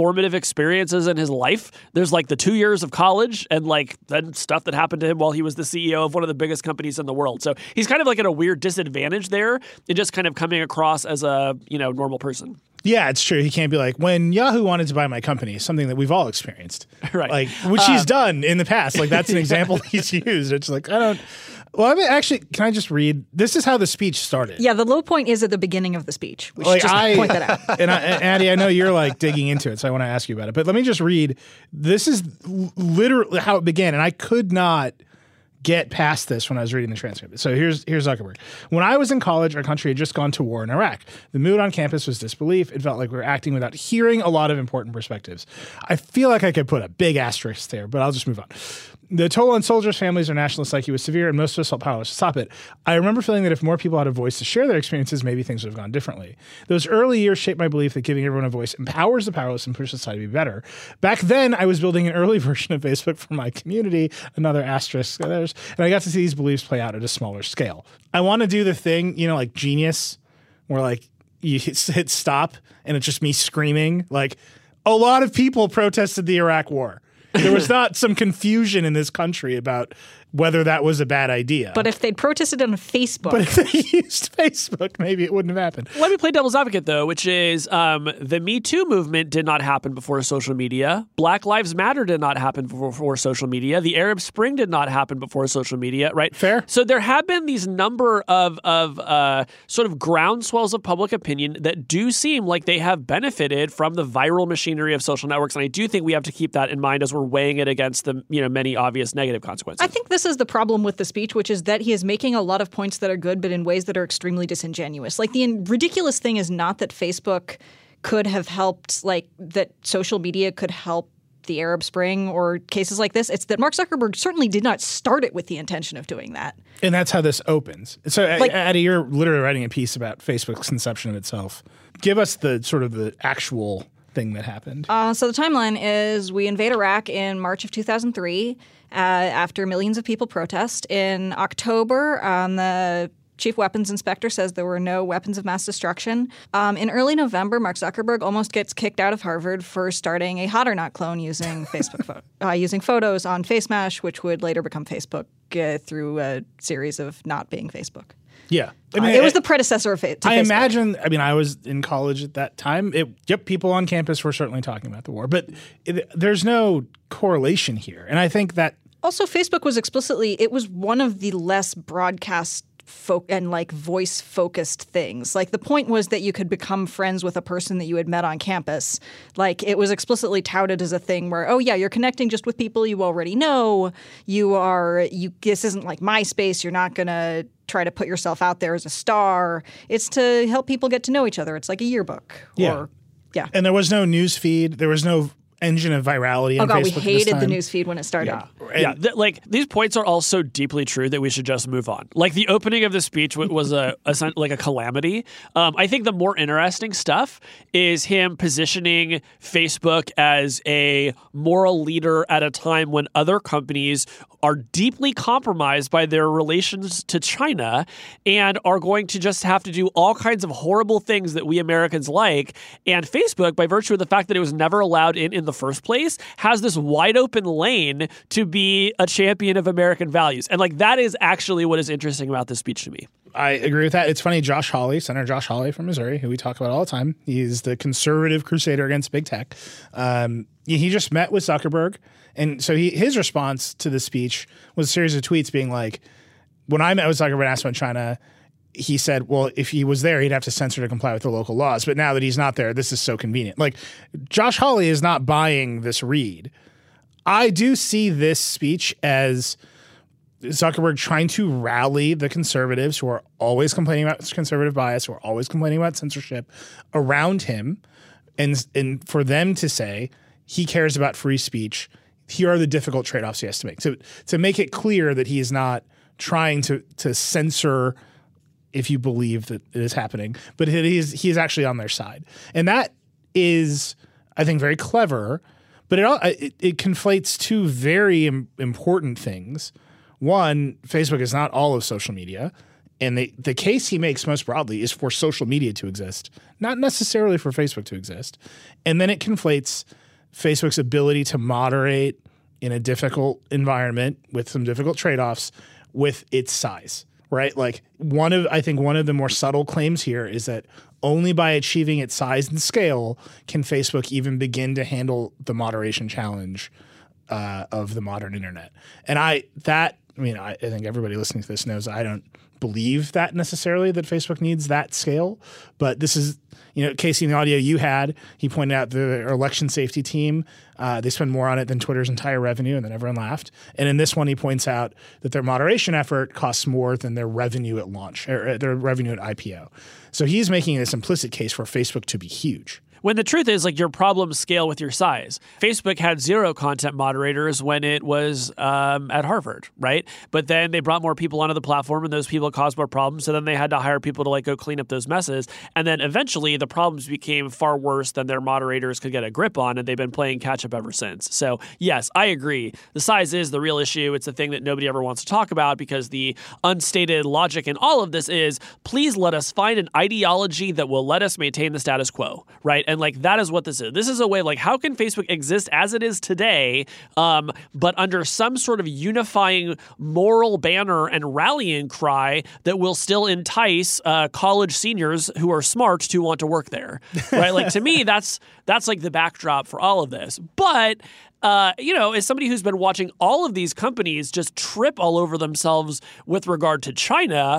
formative experiences in his life. There's like the two years of college and like then stuff that happened to him while he was the C E O of one of the biggest companies in the world. So he's kind of like at a weird disadvantage there in just kind of coming across as a, you know, normal person. Yeah, it's true. He can't be like, when Yahoo wanted to buy my company, something that we've all experienced. Right. Like, which Um, he's done in the past. Like, that's an example he's used. It's like, I don't. Well, I mean, actually, can I just read? This is how the speech started. Yeah, the low point is at the beginning of the speech. We should Like, just I, point that out. And, I, and Addie, I know you're like digging into it, so I want to ask you about it. But let me just read. This is l- literally how it began, and I could not get past this when I was reading the transcript. So here's here's Zuckerberg. When I was in college, our country had just gone to war in Iraq. The mood on campus was disbelief. It felt like we were acting without hearing a lot of important perspectives. I feel like I could put a big asterisk there, but I'll just move on. The toll on soldiers, families, or national psyche was severe, and most of us felt powerless to stop it. I remember feeling that if more people had a voice to share their experiences, maybe things would have gone differently. Those early years shaped my belief that giving everyone a voice empowers the powerless and pushes society to be better. Back then, I was building an early version of Facebook for my community, another asterisk, others, and I got to see these beliefs play out at a smaller scale. I want to do the thing, you know, like Genius, where like you hit, hit stop, and it's just me screaming. Like, a lot of people protested the Iraq war. There was not some confusion in this country about whether that was a bad idea. But if they'd protested on Facebook. But if they used Facebook, maybe it wouldn't have happened. Let me play devil's advocate, though, which is um, the Me Too movement did not happen before social media. Black Lives Matter did not happen before, before social media. The Arab Spring did not happen before social media, right? Fair. So there have been these number of, of uh, sort of groundswells of public opinion that do seem like they have benefited from the viral machinery of social networks. And I do think we have to keep that in mind as we're weighing it against the, you know, many obvious negative consequences. I think this is the problem with the speech, which is that he is making a lot of points that are good, but in ways that are extremely disingenuous. Like, the ridiculous thing is not that Facebook could have helped, like, that social media could help the Arab Spring or cases like this. It's that Mark Zuckerberg certainly did not start it with the intention of doing that. And that's how this opens. So, Like- Addie, you're literally writing a piece about Facebook's conception of itself. Give us the sort of the actual thing that happened. Uh, so the timeline is we invade Iraq in March of two thousand three uh, after millions of people protest. In October, um, the chief weapons inspector says there were no weapons of mass destruction. Um, in early November, Mark Zuckerberg almost gets kicked out of Harvard for starting a Hot or Not clone using Facebook pho- uh, using photos on FaceMash, which would later become Facebook uh, through a series of not being Facebook. Yeah. I Uh, mean, it was I- the predecessor of fa- to I Facebook. imagine, I mean, I was in college at that time. It, yep, people on campus were certainly talking about the war, but it, there's no correlation here. And I think that Also, Facebook was explicitly, it was one of the less broadcast fo- and like voice focused things. Like, the point was that you could become friends with a person that you had met on campus. Like, it was explicitly touted as a thing where, oh yeah, you're connecting just with people you already know. You are, you, this isn't like MySpace. You're not going to try to put yourself out there as a star. It's to help people get to know each other. It's like a yearbook. Yeah. Or, yeah. And there was no news feed. There was no engine of virality on Oh God, Facebook we at this hated the time. news feed when it started. Yeah, yeah. Th- like, these points are all so deeply true that we should just move on. Like, the opening of the speech w- was a, a sen- like a calamity. Um, I think the more interesting stuff is him positioning Facebook as a moral leader at a time when other companies are deeply compromised by their relations to China and are going to just have to do all kinds of horrible things that we Americans like. And Facebook, by virtue of the fact that it was never allowed in in the first place, has this wide open lane to be a champion of American values. And like, that is actually what is interesting about this speech to me. I agree with that. It's funny, Josh Hawley, Senator Josh Hawley from Missouri, who we talk about all the time, he's the conservative crusader against big tech. Um, he just met with Zuckerberg. And so he, his response to the speech was a series of tweets being like, when I met with Zuckerberg and asked about China, he said, well, if he was there, he'd have to censor to comply with the local laws. But now that he's not there, this is so convenient. Like, Josh Hawley is not buying this read. I do see this speech as Zuckerberg trying to rally the conservatives who are always complaining about conservative bias, who are always complaining about censorship around him, and and for them to say he cares about free speech. Here are the difficult trade-offs he has to make. So to make it clear that he is not trying to to censor if you believe that it is happening, but it is he is actually on their side. And that is, I think, very clever, but it all, it, it conflates two very im- important things. One, Facebook is not all of social media, And the, the case he makes most broadly is for social media to exist, not necessarily for Facebook to exist. And then it conflates Facebook's ability to moderate in a difficult environment with some difficult trade-offs with its size, right? Like one of, I think one of the more subtle claims here is that only by achieving its size and scale can Facebook even begin to handle the moderation challenge uh, of the modern internet. And I, that, I mean, I, I think everybody listening to this knows I don't believe that necessarily that Facebook needs that scale, but this is, you know, Casey, in the audio you had, he pointed out the election safety team, uh, they spend more on it than Twitter's entire revenue, and then everyone laughed. And in this one, he points out that their moderation effort costs more than their revenue at launch, or their revenue at I P O. So he's making this implicit case for Facebook to be huge. When the truth is, like, your problems scale with your size. Facebook had zero content moderators when it was um, at Harvard, right? But then they brought more people onto the platform, and those people caused more problems. So then they had to hire people to like go clean up those messes. And then eventually, the problems became far worse than their moderators could get a grip on, and they've been playing catch up ever since. So yes, I agree. The size is the real issue. It's the thing that nobody ever wants to talk about because the unstated logic in all of this is, please let us find an ideology that will let us maintain the status quo, right? And like that is what this is. This is a way, like, how can Facebook exist as it is today, um, but under some sort of unifying moral banner and rallying cry that will still entice uh, college seniors who are smart to want to work there, right? Like, to me, that's that's like the backdrop for all of this. But Uh, you know, as somebody who's been watching all of these companies just trip all over themselves with regard to China,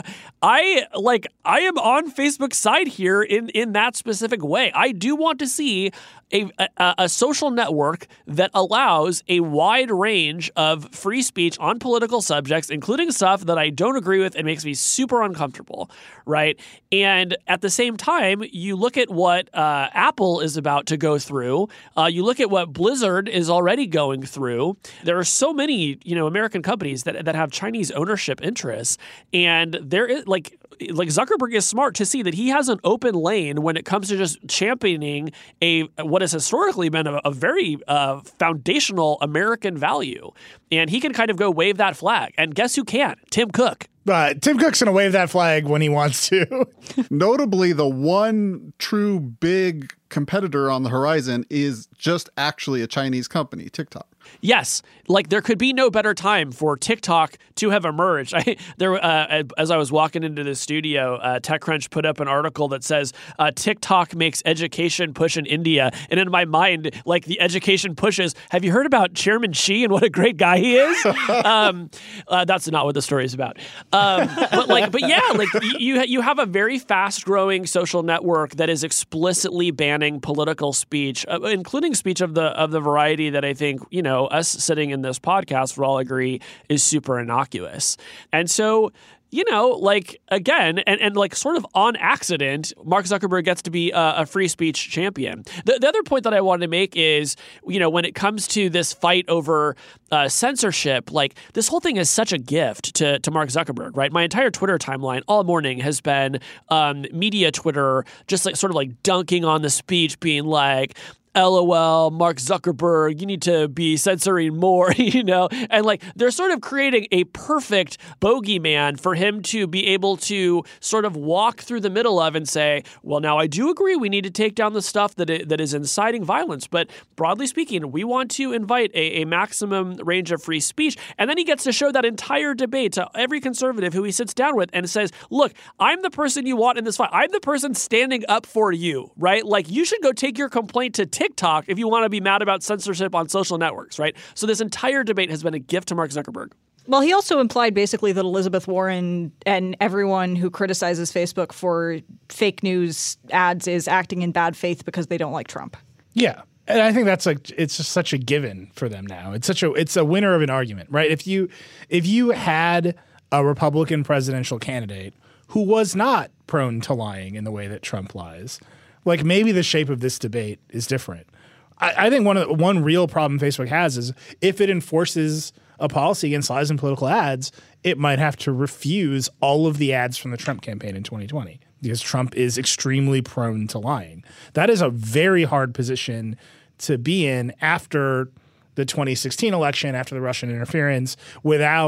I like I am on Facebook's side here in in that specific way. I do want to see a, a, a social network that allows a wide range of free speech on political subjects, including stuff that I don't agree with and makes me super uncomfortable, right? And at the same time, you look at what uh, Apple is about to go through. Uh, you look at what Blizzard is already going through. There are so many, you know, American companies that that have Chinese ownership interests, and there is like like Zuckerberg is smart to see that he has an open lane when it comes to just championing a what has historically been a, a very uh, foundational American value, and he can kind of go wave that flag. And guess who can? Tim Cook. But Tim Cook's going to wave that flag when he wants to. Notably, the one true big competitor on the horizon is just actually a Chinese company, TikTok. Yes, like there could be no better time for TikTok to have emerged. I, there, uh, as I was walking into the studio, uh, TechCrunch put up an article that says uh, TikTok makes education push in India, and in my mind, like the education pushes. Have you heard about Chairman Xi and what a great guy he is? um, uh, that's not what the story is about. Um, but like, but yeah, like you you have a very fast growing social network that is explicitly banning political speech, uh, including speech of the of the variety that I think you know. us sitting in this podcast would all agree is super innocuous. And so, you know, like, again, and, and like sort of on accident, Mark Zuckerberg gets to be a, a free speech champion. The, the other point that I wanted to make is, you know, when it comes to this fight over uh, censorship, like this whole thing is such a gift to, to Mark Zuckerberg, right? My entire Twitter timeline all morning has been um, media Twitter just like sort of like dunking on the speech, being like, LOL, Mark Zuckerberg, you need to be censoring more, you know? And like, they're sort of creating a perfect bogeyman for him to be able to sort of walk through the middle of and say, well, now I do agree we need to take down the stuff that it, that is inciting violence. But broadly speaking, we want to invite a, a maximum range of free speech. And then he gets to show that entire debate to every conservative who he sits down with and says, look, I'm the person you want in this fight. I'm the person standing up for you, right? Like, you should go take your complaint to TikTok TikTok if you want to be mad about censorship on social networks, right? So this entire debate has been a gift to Mark Zuckerberg. Well, he also implied basically that Elizabeth Warren and everyone who criticizes Facebook for fake news ads is acting in bad faith because they don't like Trump. Yeah. And I think that's like, it's just such a given for them now. It's such a, it's a winner of an argument, right? If you, if you had a Republican presidential candidate who was not prone to lying in the way that Trump lies, like maybe the shape of this debate is different. I, I think one of the, one real problem Facebook has is if it enforces a policy against lies and political ads, it might have to refuse all of the ads from the Trump campaign in twenty twenty because Trump is extremely prone to lying. That is a very hard position to be in after the twenty sixteen election, after the Russian interference, without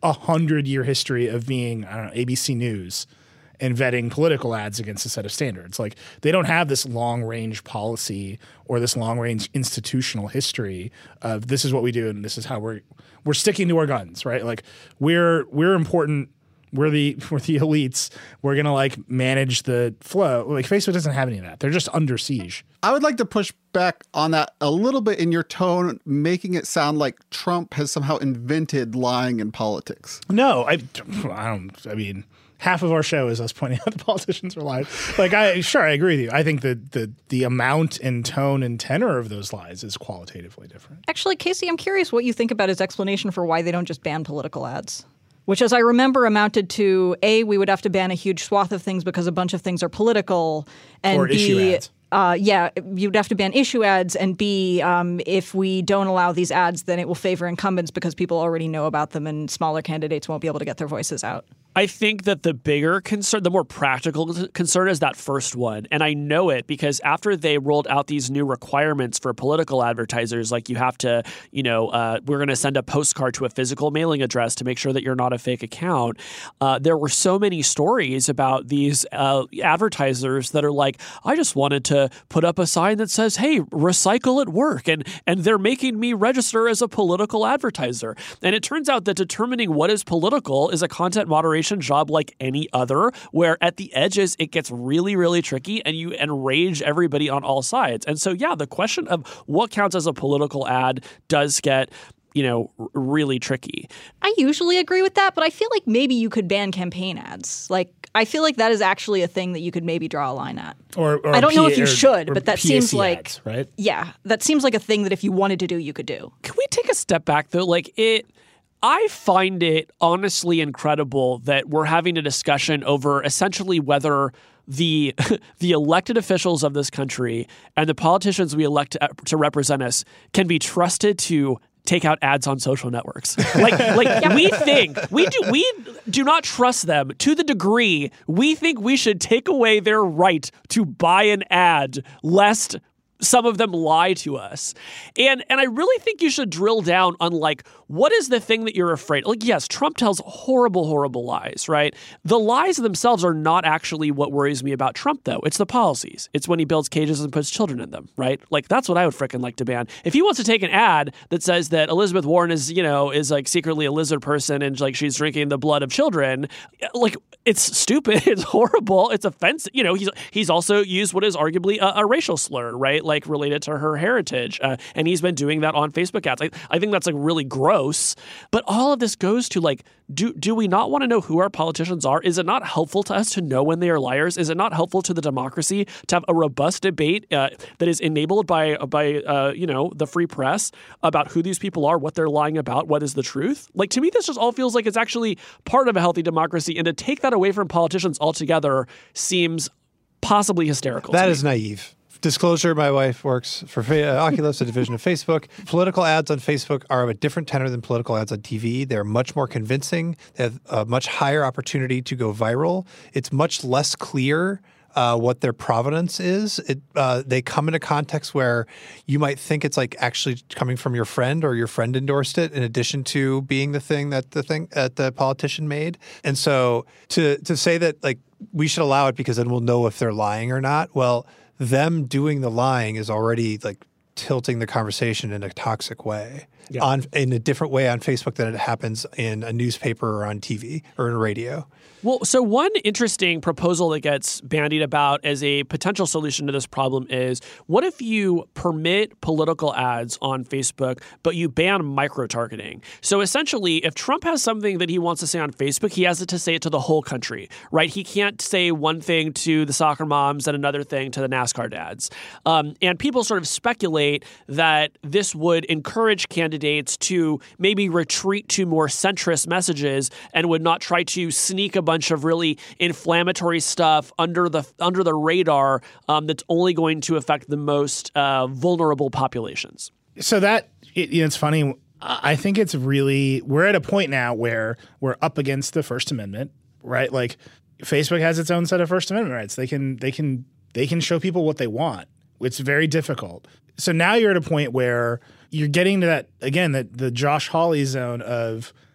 a hundred year history of being, I don't know, A B C News and vetting political ads against a set of standards. Like they don't have this long range policy or this long range institutional history of this is what we do and this is how we're we're sticking to our guns, right? Like we're we're important. We're the we're the elites. We're gonna like manage the flow. Like Facebook doesn't have any of that. They're just under siege. I would like to push back on that a little bit in your tone, making it sound like Trump has somehow invented lying in politics. No, I, I don't. I mean, half of our show is us pointing out the politicians are lying. Like, I sure I agree with you. I think that the the amount and tone and tenor of those lies is qualitatively different. Actually, Casey, I'm curious what you think about his explanation for why they don't just ban political ads. Which, as I remember, amounted to, A, we would have to ban a huge swath of things because a bunch of things are political, and or B, issue ads. Uh, yeah, you'd have to ban issue ads, and B, um, if we don't allow these ads, then it will favor incumbents because people already know about them and smaller candidates won't be able to get their voices out. I think that the bigger concern, the more practical concern is that first one. And I know it because after they rolled out these new requirements for political advertisers, like you have to, you know, uh, we're going to send a postcard to a physical mailing address to make sure that you're not a fake account. Uh, there were so many stories about these uh, advertisers that are like, I just wanted to put up a sign that says, hey, recycle at work. And, and they're making me register as a political advertiser. And it turns out that determining what is political is a content moderation job like any other, where at the edges it gets really, really tricky and you enrage everybody on all sides. And so, yeah, the question of what counts as a political ad does get, you know, r- really tricky. I usually agree with that, but I feel like maybe you could ban campaign ads. Like, I feel like that is actually a thing that you could maybe draw a line at. Or, or I don't P- know if you or, should, or but that P A C seems like, ads, right? Yeah, that seems like a thing that if you wanted to do, you could do. Can we take a step back, though? Like, it... I find it honestly incredible that we're having a discussion over essentially whether the the elected officials of this country and the politicians we elect to, to represent us can be trusted to take out ads on social networks. Like, like yeah. we think we do we do not trust them to the degree we think we should take away their right to buy an ad lest some of them lie to us. And and I really think you should drill down on, like, what is the thing that you're afraid? Like, yes, Trump tells horrible, horrible lies, right? The lies themselves are not actually what worries me about Trump, though. It's the policies. It's when he builds cages and puts children in them, right? Like, that's what I would frickin' like to ban. If he wants to take an ad that says that Elizabeth Warren is, you know, is like secretly a lizard person and like she's drinking the blood of children, like, it's stupid. It's horrible. It's offensive. You know, he's he's also used what is arguably a, a racial slur, right? Like related to her heritage. Uh, and he's been doing that on Facebook ads. I, I think that's like really gross. But all of this goes to like, do do we not want to know who our politicians are? Is it not helpful to us to know when they are liars? Is it not helpful to the democracy to have a robust debate uh, that is enabled by, by uh, you know, the free press about who these people are, what they're lying about, what is the truth? Like, to me, this just all feels like it's actually part of a healthy democracy. And to take that away from politicians altogether seems possibly hysterical. That to is me. naive. Disclosure, my wife works for uh, Oculus, a division of Facebook. Political ads on Facebook are of a different tenor than political ads on T V. They're much more convincing. They have a much higher opportunity to go viral. It's much less clear uh, what their provenance is. It, uh, they come in a context where you might think it's like actually coming from your friend or your friend endorsed it in addition to being the thing that the thing that the politician made. And so to to say that like we should allow it because then we'll know if they're lying or not, well, them doing the lying is already like tilting the conversation in a toxic way yeah. on in a different way on Facebook than it happens in a newspaper or on T V or in radio. Well, so one interesting proposal that gets bandied about as a potential solution to this problem is, what if you permit political ads on Facebook, but you ban micro-targeting? So essentially, if Trump has something that he wants to say on Facebook, he has to say it to the whole country, right? He can't say one thing to the soccer moms and another thing to the NASCAR dads. Um, and people sort of speculate that this would encourage candidates to maybe retreat to more centrist messages and would not try to sneak a bunch of really inflammatory stuff under the under the radar um, that's only going to affect the most uh, vulnerable populations. So that it, you know, it's funny. I think it's really we're at a point now where we're up against the First Amendment, right? Like Facebook has its own set of First Amendment rights. They can they can they can show people what they want. It's very difficult. So now you're at a point where you're getting to that again, that the Josh Hawley zone of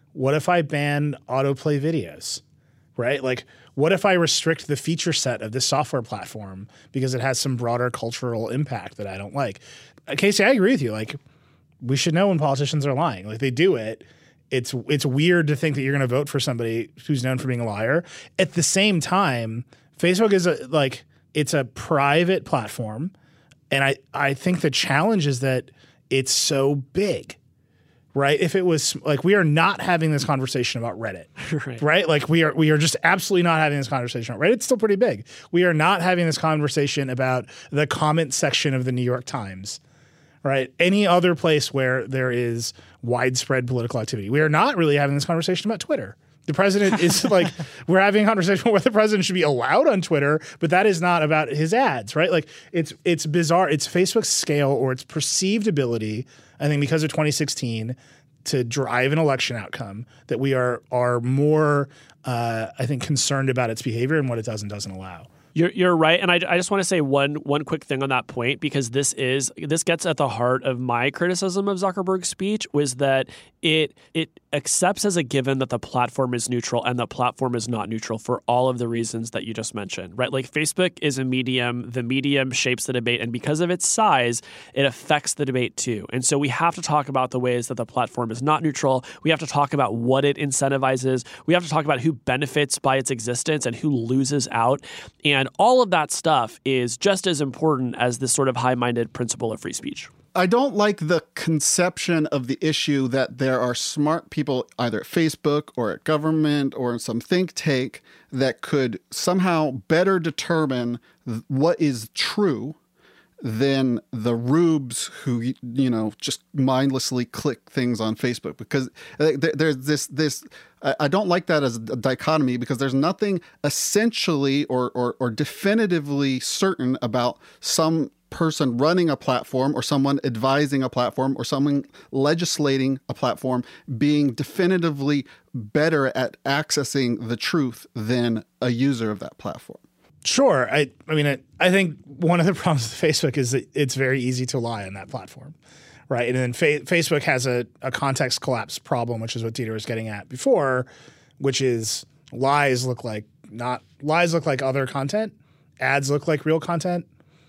what if I ban autoplay videos, right? Like, what if I restrict the feature set of this software platform because it has some broader cultural impact that I don't like? Uh, Casey, I agree with you. Like, we should know when politicians are lying. Like, they do it. It's it's weird to think that you're going to vote for somebody who's known for being a liar. At the same time, Facebook is a, like, it's a private platform. And I, I think the challenge is that it's so big, right? If it was like, we are not having this conversation about Reddit, right. right? Like we are, we are just absolutely not having this conversation about Reddit. It's still pretty big. We are not having this conversation about the comment section of the New York Times, right? Any other place where there is widespread political activity. We are not really having this conversation about Twitter. The president is like, we're having a conversation about whether the president should be allowed on Twitter, but that is not about his ads, right? Like it's it's bizarre. It's Facebook's scale or its perceived ability, I think because of twenty sixteen, to drive an election outcome that we are are more, uh, I think, concerned about its behavior and what it does and doesn't allow. You're you're right, and I, I just want to say one one quick thing on that point because this is this gets at the heart of my criticism of Zuckerberg's speech was that it it accepts as a given that the platform is neutral and the platform is not neutral for all of the reasons that you just mentioned, right? Like Facebook is a medium, the medium shapes the debate, and because of its size, it affects the debate too. And so we have to talk about the ways that the platform is not neutral. We have to talk about what it incentivizes. We have to talk about who benefits by its existence and who loses out. And all of that stuff is just as important as this sort of high-minded principle of free speech. I don't like the conception of the issue that there are smart people either at Facebook or at government or in some think tank that could somehow better determine th- what is true than the rubes who, you know, just mindlessly click things on Facebook. Because there, there's this, this I don't like that as a dichotomy because there's nothing essentially or, or, or definitively certain about some person running a platform or someone advising a platform or someone legislating a platform being definitively better at accessing the truth than a user of that platform. Sure. I I mean, I, I think one of the problems with Facebook is that it's very easy to lie on that platform, right? And then fa- Facebook has a, a context collapse problem, which is what Dieter was getting at before, which is lies look like not lies look like other content, ads look like real content,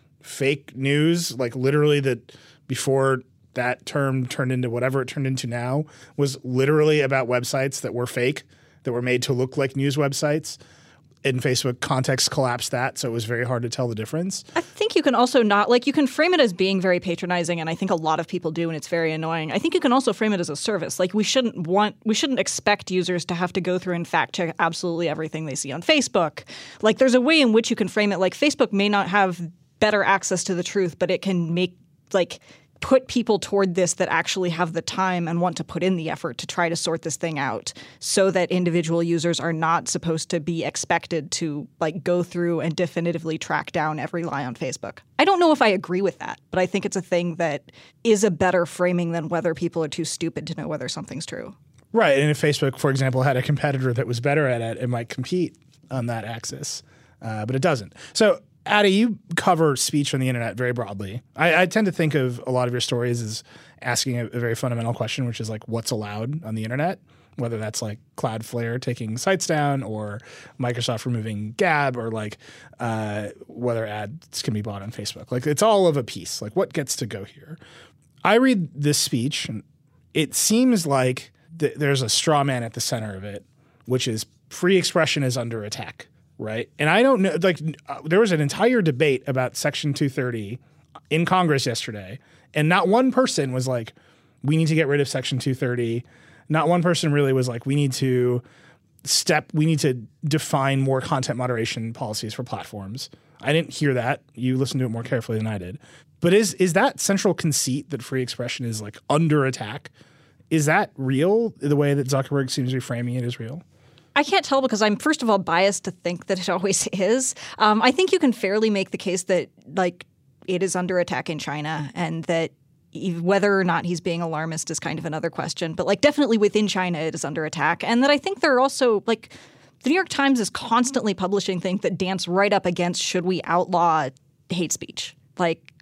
fake news, like literally that before that term turned into whatever it turned into now was literally about websites that were fake, that were made to look like news websites. And Facebook context collapsed that, so it was very hard to tell the difference. I think you can also not, like you can frame it as being very patronizing, and I think a lot of people do, and it's very annoying. I think you can also frame it as a service. Like we shouldn't want, we shouldn't expect users to have to go through and fact check absolutely everything they see on Facebook. Like there's a way in which you can frame it. Like Facebook may not have better access to the truth, but it can make like put people toward this that actually have the time and want to put in the effort to try to sort this thing out so that individual users are not supposed to be expected to like go through and definitively track down every lie on Facebook. I don't know if I agree with that, but I think it's a thing that is a better framing than whether people are too stupid to know whether something's true. Right. And if Facebook, for example, had a competitor that was better at it, it might compete on that axis, uh, but it doesn't. So Addie, you cover speech on the internet very broadly. I, I tend to think of a lot of your stories as asking a, a very fundamental question, which is like, what's allowed on the internet? Whether that's like Cloudflare taking sites down or Microsoft removing Gab or like uh, whether ads can be bought on Facebook. Like it's all of a piece. Like what gets to go here? I read this speech and it seems like th- there's a straw man at the center of it, which is free expression is under attack. Right. And I don't know, like uh, there was an entire debate about Section two thirty in Congress yesterday. And not one person was like, we need to get rid of Section two thirty. Not one person really was like, we need to step, we need to define more content moderation policies for platforms. I didn't hear that. You listened to it more carefully than I did. But is is that central conceit that free expression is like under attack? Is that real? The way that Zuckerberg seems to be framing it is real? I can't tell because I'm, first of all, biased to think that it always is. Um, I think you can fairly make the case that, like, it is under attack in China and that whether or not he's being alarmist is kind of another question. But, like, definitely within China it is under attack. And that I think there are also, like, the New York Times is constantly publishing things that dance right up against should we outlaw hate speech. Like,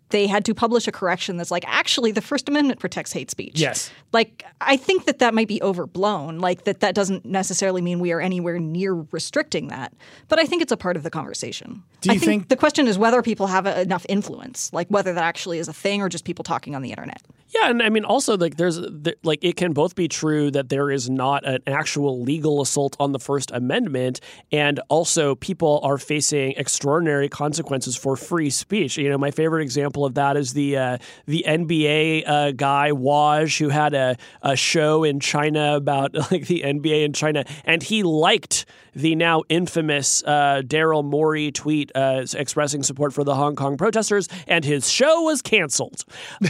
they had to publish a correction that's like, actually, the First Amendment protects hate speech. Yes. Like, I think that that might be overblown. Like, that that doesn't necessarily mean we are anywhere near restricting that. But I think it's a part of the conversation. Do you I think, think the question is whether people have a, enough influence, like whether that actually is a thing or just people talking on the internet. Yeah, and I mean, also, like, there's there, like it can both be true that there is not an actual legal assault on the First Amendment, and also people are facing extraordinary consequences for free speech. You know, my favorite example of that is the uh, the N B A uh, guy Woj, who had a, a show in China about like the N B A in China, and he liked the now infamous uh, Daryl Morey tweet uh, expressing support for the Hong Kong protesters, and his show was canceled.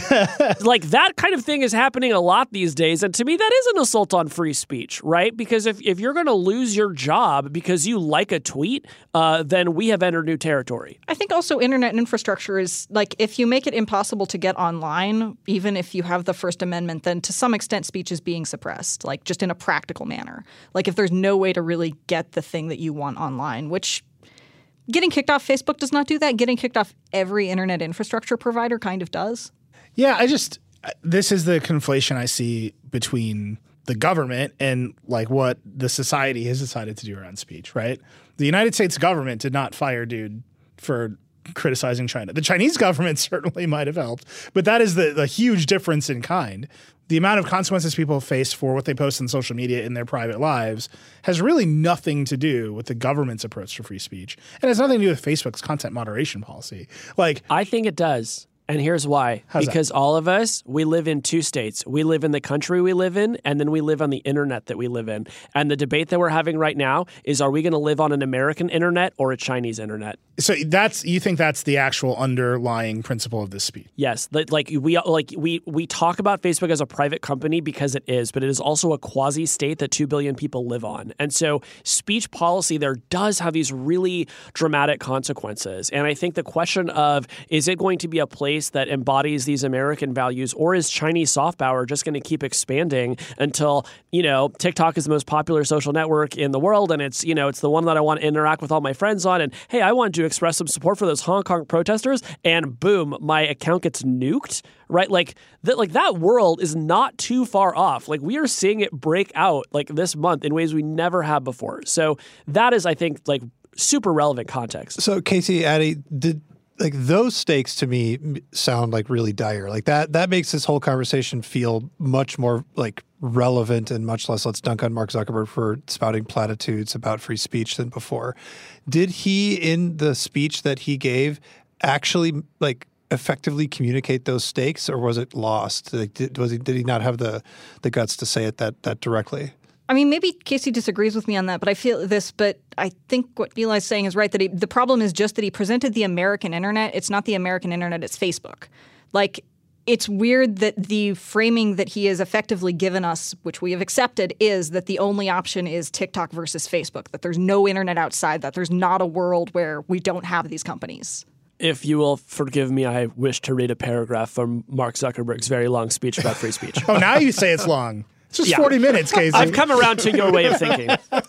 Like, that kind of thing is happening a lot these days, and to me, that is an assault on free speech, right? Because if, if you're going to lose your job because you like a tweet, uh, then we have entered new territory. I think also internet infrastructure is, like, if you make it impossible to get online, even if you have the First Amendment, then to some extent speech is being suppressed, like, just in a practical manner. Like, if there's no way to really get the thing that you want online, which getting kicked off Facebook does not do that. Getting kicked off every internet infrastructure provider kind of does. Yeah, I just – this is the conflation I see between the government and like what the society has decided to do around speech, right? The United States government did not fire dude for criticizing China. The Chinese government certainly might have helped, but that is the, the huge difference in kind. The amount of consequences people face for what they post on social media in their private lives has really nothing to do with the government's approach to free speech. And it has nothing to do with Facebook's content moderation policy. Like, I think it does. And here's why. How's because that? all of us, we live in two states. We live in the country we live in, and then we live on the internet that we live in. And the debate that we're having right now is, are we going to live on an American internet or a Chinese internet? So that's you think that's the actual underlying principle of this speech? Yes, like we like we we talk about Facebook as a private company because it is, but it is also a quasi state that two billion people live on. And so speech policy there does have these really dramatic consequences. And I think the question of, is it going to be a place that embodies these American values, or is Chinese soft power just going to keep expanding until, you know, TikTok is the most popular social network in the world, and it's, you know, it's the one that I want to interact with all my friends on, and hey, I want to express some support for those Hong Kong protesters, and boom, my account gets nuked, right? Like that, like that world is not too far off. Like, we are seeing it break out like this month in ways we never have before. So that is, I think, like super relevant context. So Casey, Addie, did like those stakes to me sound like really dire. Like that that makes this whole conversation feel much more like relevant and much less let's dunk on Mark Zuckerberg for spouting platitudes about free speech than before. Did he, in the speech that he gave, actually like effectively communicate those stakes, or was it lost? Like, did, was he did he not have the the guts to say it that that directly? I mean, maybe Casey disagrees with me on that, but I feel this. But I think what Eli's saying is right, that he, the problem is just that he presented the American internet. It's not the American internet, it's Facebook. Like, it's weird that the framing that he has effectively given us, which we have accepted, is that the only option is TikTok versus Facebook, that there's no internet outside that. There's not a world where we don't have these companies. If you will forgive me, I wish to read a paragraph from Mark Zuckerberg's very long speech about free speech. Oh, now you say it's long. It's just Yeah. forty minutes, Casey. I've come around to your way of thinking.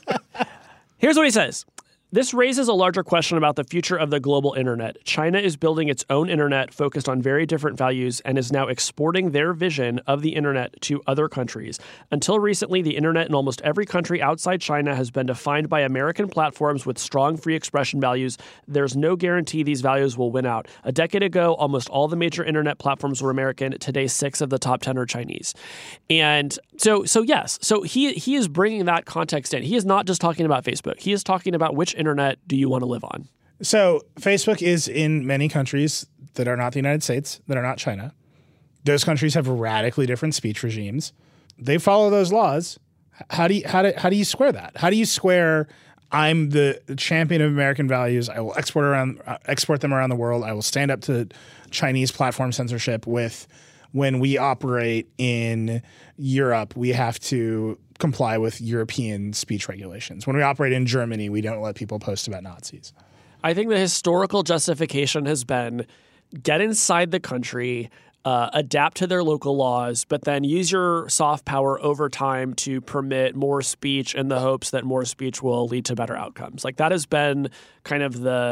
Here's what he says. This raises a larger question about the future of the global internet. China is building its own internet focused on very different values and is now exporting their vision of the internet to other countries. Until recently, the internet in almost every country outside China has been defined by American platforms with strong free expression values. There's no guarantee these values will win out. A decade ago, almost all the major internet platforms were American. Today, six of the top ten are Chinese. And so, so yes, so he he is bringing that context in. He is not just talking about Facebook. He is talking about which internet do you want to live on? So Facebook is in many countries that are not the United States, that are not China. Those countries have radically different speech regimes. They follow those laws. How do you how do how do you square that? How do you square I'm the champion of American values. I will export around uh, export them around the world. I will stand up to Chinese platform censorship with when we operate in Europe, we have to comply with European speech regulations. When we operate in Germany, we don't let people post about Nazis. I think the historical justification has been get inside the country, uh, adapt to their local laws, but then use your soft power over time to permit more speech in the hopes that more speech will lead to better outcomes. Like, that has been kind of the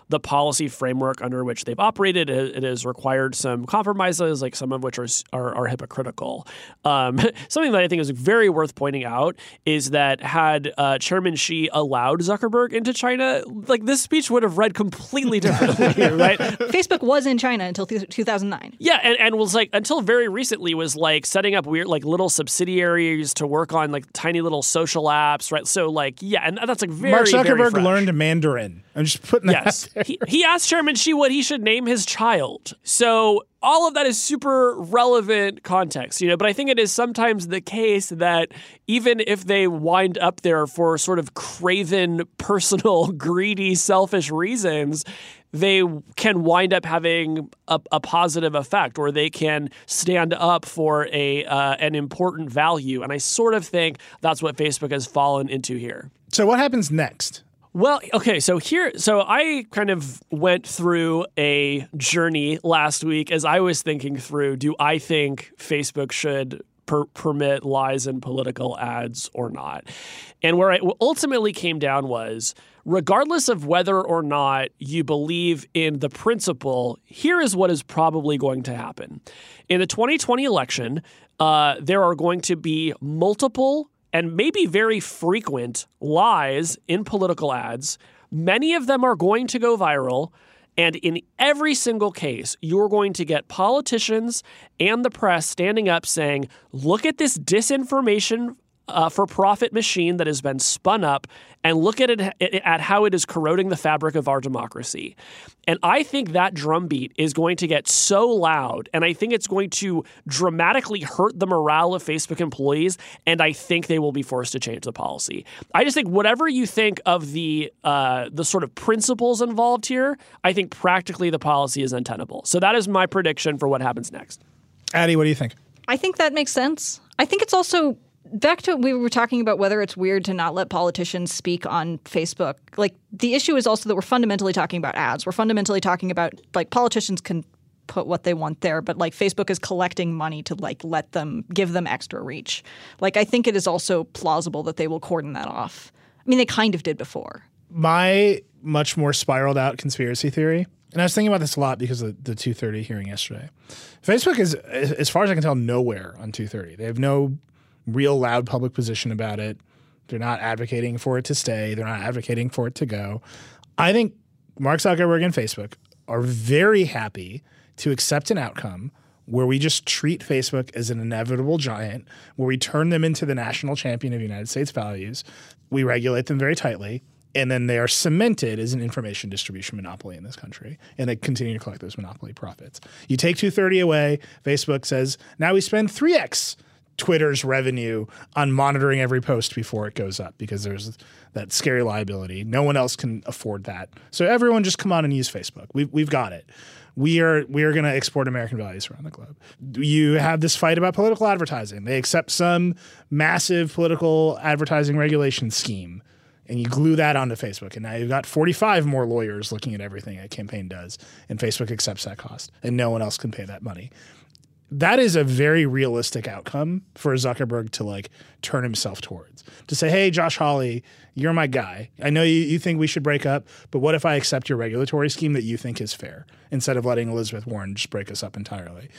the policy framework under which they've operated. It, it has required some compromises, like some of which are are, are hypocritical. Um, something that I think is very worth pointing out is that had uh, Chairman Xi allowed Zuckerberg into China, like this speech would have read completely differently, right? Facebook was in China until th- two thousand nine. Yeah, and, and was like, until very recently, was like setting up weird, like little subsidiaries to work on like tiny little social apps, right? So like, yeah, and that's like very, Mark Zuckerberg very fresh. learned Mandarin. I'm just putting that Yes. out there. He, he asked Chairman Xi what he should name his child. So all of that is super relevant context, you know, but I think it is sometimes the case that even if they wind up there for sort of craven, personal, greedy, selfish reasons, they can wind up having a, a positive effect, or they can stand up for a uh, an important value. And I sort of think that's what Facebook has fallen into here. So what happens next? Well, okay, so here, so I kind of went through a journey last week as I was thinking through, do I think Facebook should per- permit lies in political ads or not? And where I ultimately came down was, regardless of whether or not you believe in the principle, here is what is probably going to happen. In the twenty twenty election, uh, there are going to be multiple and maybe very frequent lies in political ads. Many of them are going to go viral. And in every single case, you're going to get politicians and the press standing up saying, look at this disinformation Uh, for profit machine that has been spun up, and look at it at how it is corroding the fabric of our democracy. And I think that drumbeat is going to get so loud, and I think it's going to dramatically hurt the morale of Facebook employees, and I think they will be forced to change the policy. I just think whatever you think of the uh, the sort of principles involved here, I think practically the policy is untenable. So that is my prediction for what happens next. Addie, what do you think? I think that makes sense. I think it's also back to we were talking about whether it's weird to not let politicians speak on Facebook. Like the issue is also that we're fundamentally talking about ads. We're fundamentally talking about like politicians can put what they want there, but like Facebook is collecting money to like let them give them extra reach. Like I think it is also plausible that they will cordon that off. I mean, they kind of did before. My much more spiraled out conspiracy theory, and I was thinking about this a lot because of the two thirty hearing yesterday. Facebook is, as far as I can tell, nowhere on two thirty. They have no real loud public position about it. They're not advocating for it to stay. They're not advocating for it to go. I think Mark Zuckerberg and Facebook are very happy to accept an outcome where we just treat Facebook as an inevitable giant, where we turn them into the national champion of United States values. We regulate them very tightly, and then they are cemented as an information distribution monopoly in this country, and they continue to collect those monopoly profits. You take two thirty away, Facebook says, now we spend three x Twitter's revenue on monitoring every post before it goes up because there's that scary liability. No one else can afford that. So everyone just come on and use Facebook. We've, we've got it. We are we are going to export American values around the globe. You have this fight about political advertising. They accept some massive political advertising regulation scheme, and you glue that onto Facebook. And now you've got forty-five more lawyers looking at everything a campaign does, and Facebook accepts that cost, and no one else can pay that money. That is a very realistic outcome for Zuckerberg to like turn himself towards. To say, hey, Josh Hawley, you're my guy. I know you, you think we should break up, but what if I accept your regulatory scheme that you think is fair instead of letting Elizabeth Warren just break us up entirely?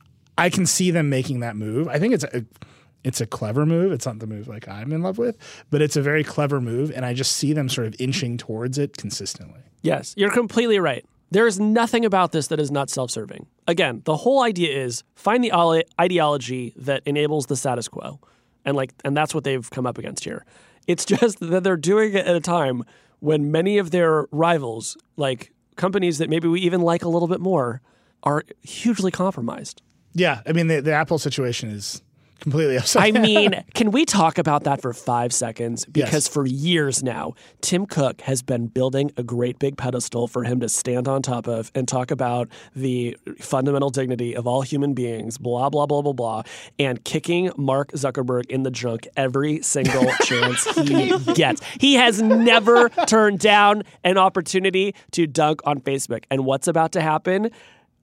I can see them making that move. I think it's a it's a clever move. It's not the move like I'm in love with, but it's a very clever move, and I just see them sort of inching towards it consistently. Yes, you're completely right. There is nothing about this that is not self-serving. Again, the whole idea is find the ideology that enables the status quo. And like, and that's what they've come up against here. It's just that they're doing it at a time when many of their rivals, like companies that maybe we even like a little bit more, are hugely compromised. Yeah, I mean, the, the Apple situation is completely upside I down. mean, can we talk about that for five seconds? Because Yes. for years now, Tim Cook has been building a great big pedestal for him to stand on top of and talk about the fundamental dignity of all human beings, blah, blah, blah, blah, blah, and kicking Mark Zuckerberg in the junk every single chance he gets. He has never turned down an opportunity to dunk on Facebook. And what's about to happen?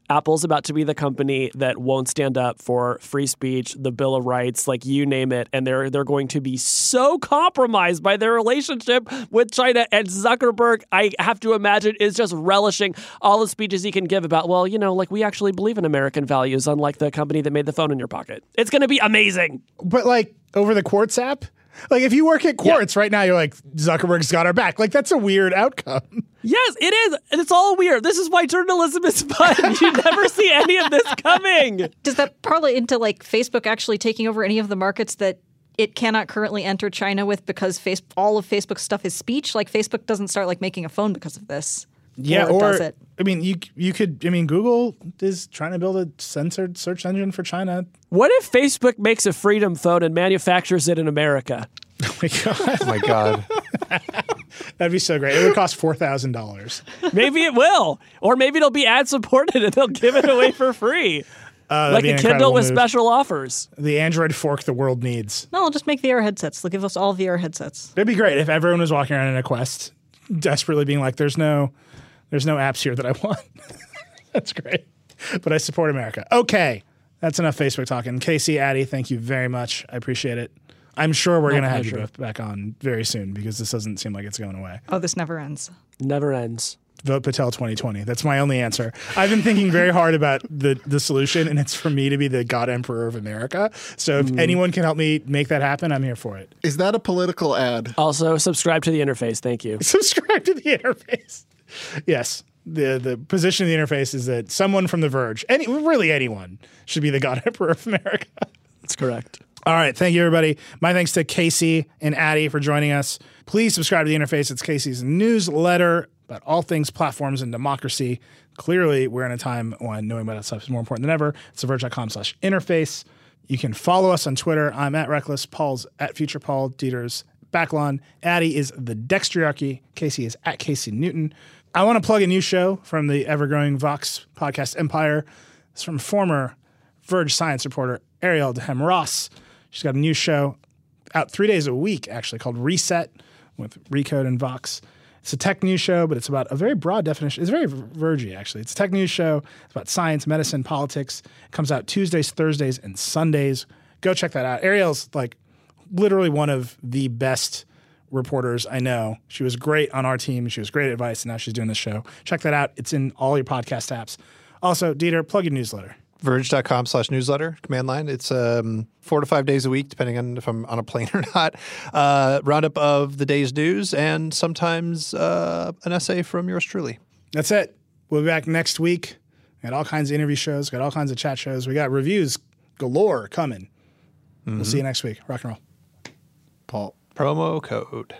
Apple's about to be the company that won't stand up for free speech, the Bill of Rights, like you name it, and they're they're going to be so compromised by their relationship with China. And Zuckerberg, I have to imagine, is just relishing all the speeches he can give about, well, you know, like we actually believe in American values, unlike the company that made the phone in your pocket. It's going to be amazing. But like over the Quartz app, like if you work at Quartz yeah. right now, you're like, Zuckerberg's got our back. Like that's a weird outcome. Yes, it is. And it's all weird. This is why journalism is fun. You never see any of this coming. Does that parlay into like Facebook actually taking over any of the markets that it cannot currently enter China with because face- all of Facebook's stuff is speech? Like Facebook doesn't start like making a phone because of this. Yeah, or, or does it? I mean, you you could. I mean, Google is trying to build a censored search engine for China. What if Facebook makes a Freedom phone and manufactures it in America? Oh my god! Oh my god! That'd be so great. It would cost four thousand dollars. Maybe it will, or maybe it'll be ad supported and they'll give it away for free, uh, like a Kindle with move. special offers. The Android fork the world needs. No, I'll just make V R headsets. They'll give us all V R headsets. It'd be great if everyone was walking around in a Quest, desperately being like, "There's no." There's no apps here that I want. That's great. But I support America. Okay. That's enough Facebook talking. Casey, Addie, thank you very much. I appreciate it. I'm sure we're going to have you both back on very soon because this doesn't seem like it's going away. Oh, this never ends. Never ends. Vote Patel twenty twenty. That's my only answer. I've been thinking very hard about the, the solution, and it's for me to be the God Emperor of America. So if mm. anyone can help me make that happen, I'm here for it. Is that a political ad? Also, subscribe to the interface. Thank you. Subscribe to the interface. Yes. The the position of the interface is that someone from The Verge, any really anyone, should be the God Emperor of America. That's correct. All right. Thank you, everybody. My thanks to Casey and Addie for joining us. Please subscribe to the interface. It's Casey's newsletter about all things platforms and democracy. Clearly, we're in a time when knowing about that stuff is more important than ever. It's theverge.com slash interface. You can follow us on Twitter. I'm at Reckless. Paul's at Future Paul. Dieter's Backlon. Addie is the Dextriarchy. Casey is at Casey Newton. I want to plug a new show from the ever-growing Vox podcast empire. It's from former Verge science reporter Ariel Dehem Ross. She's got a new show out three days a week, actually, called Reset with Recode and Vox. It's a tech news show, but it's about a very broad definition. It's very Verge-y, actually. It's a tech news show. It's about science, medicine, politics. It comes out Tuesdays, Thursdays, and Sundays. Go check that out. Ariel's like literally one of the best reporters I know. She was great on our team. She was great at advice, and now she's doing this show. Check that out. It's in all your podcast apps. Also, Dieter, plug your newsletter. Verge.com slash newsletter, command line. It's um, four to five days a week, depending on if I'm on a plane or not. Uh, roundup of the day's news and sometimes uh, an essay from yours truly. That's it. We'll be back next week. We got all kinds of interview shows, got all kinds of chat shows. We got reviews galore coming. Mm-hmm. We'll see you next week. Rock and roll. Paul. Promo code.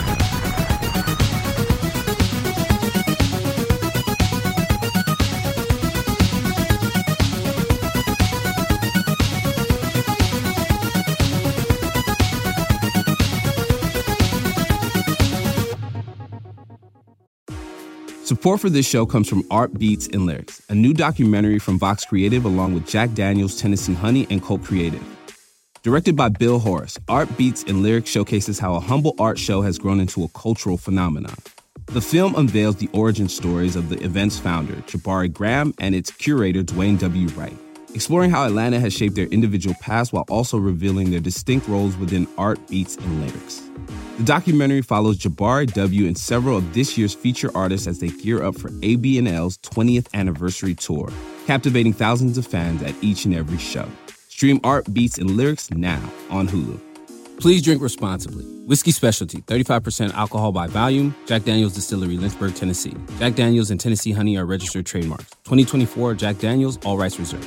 Support for this show comes from Art Beats and Lyrics, a new documentary from Vox Creative along with Jack Daniels, Tennessee Honey, and Colt Creative. Directed by Bill Horace, Art Beats and Lyrics showcases how a humble art show has grown into a cultural phenomenon. The film unveils the origin stories of the event's founder, Jabari Graham, and its curator, Dwayne W. Wright, exploring how Atlanta has shaped their individual paths while also revealing their distinct roles within art, beats, and lyrics. The documentary follows Jabari W. and several of this year's feature artists as they gear up for A B N L's twentieth anniversary tour, captivating thousands of fans at each and every show. Stream Art, Beats, and Lyrics now on Hulu. Please drink responsibly. Whiskey Specialty, thirty-five percent alcohol by volume. Jack Daniel's Distillery, Lynchburg, Tennessee. Jack Daniel's and Tennessee Honey are registered trademarks. twenty twenty-four Jack Daniel's, all rights reserved.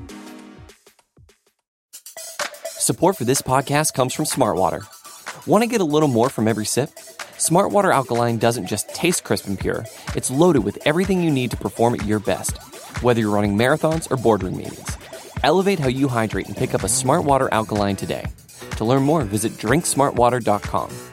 Support for this podcast comes from Smartwater. Want to get a little more from every sip? Smartwater Alkaline doesn't just taste crisp and pure. It's loaded with everything you need to perform at your best, whether you're running marathons or boardroom meetings. Elevate how you hydrate and pick up a Smartwater Alkaline today. To learn more, visit drink smart water dot com.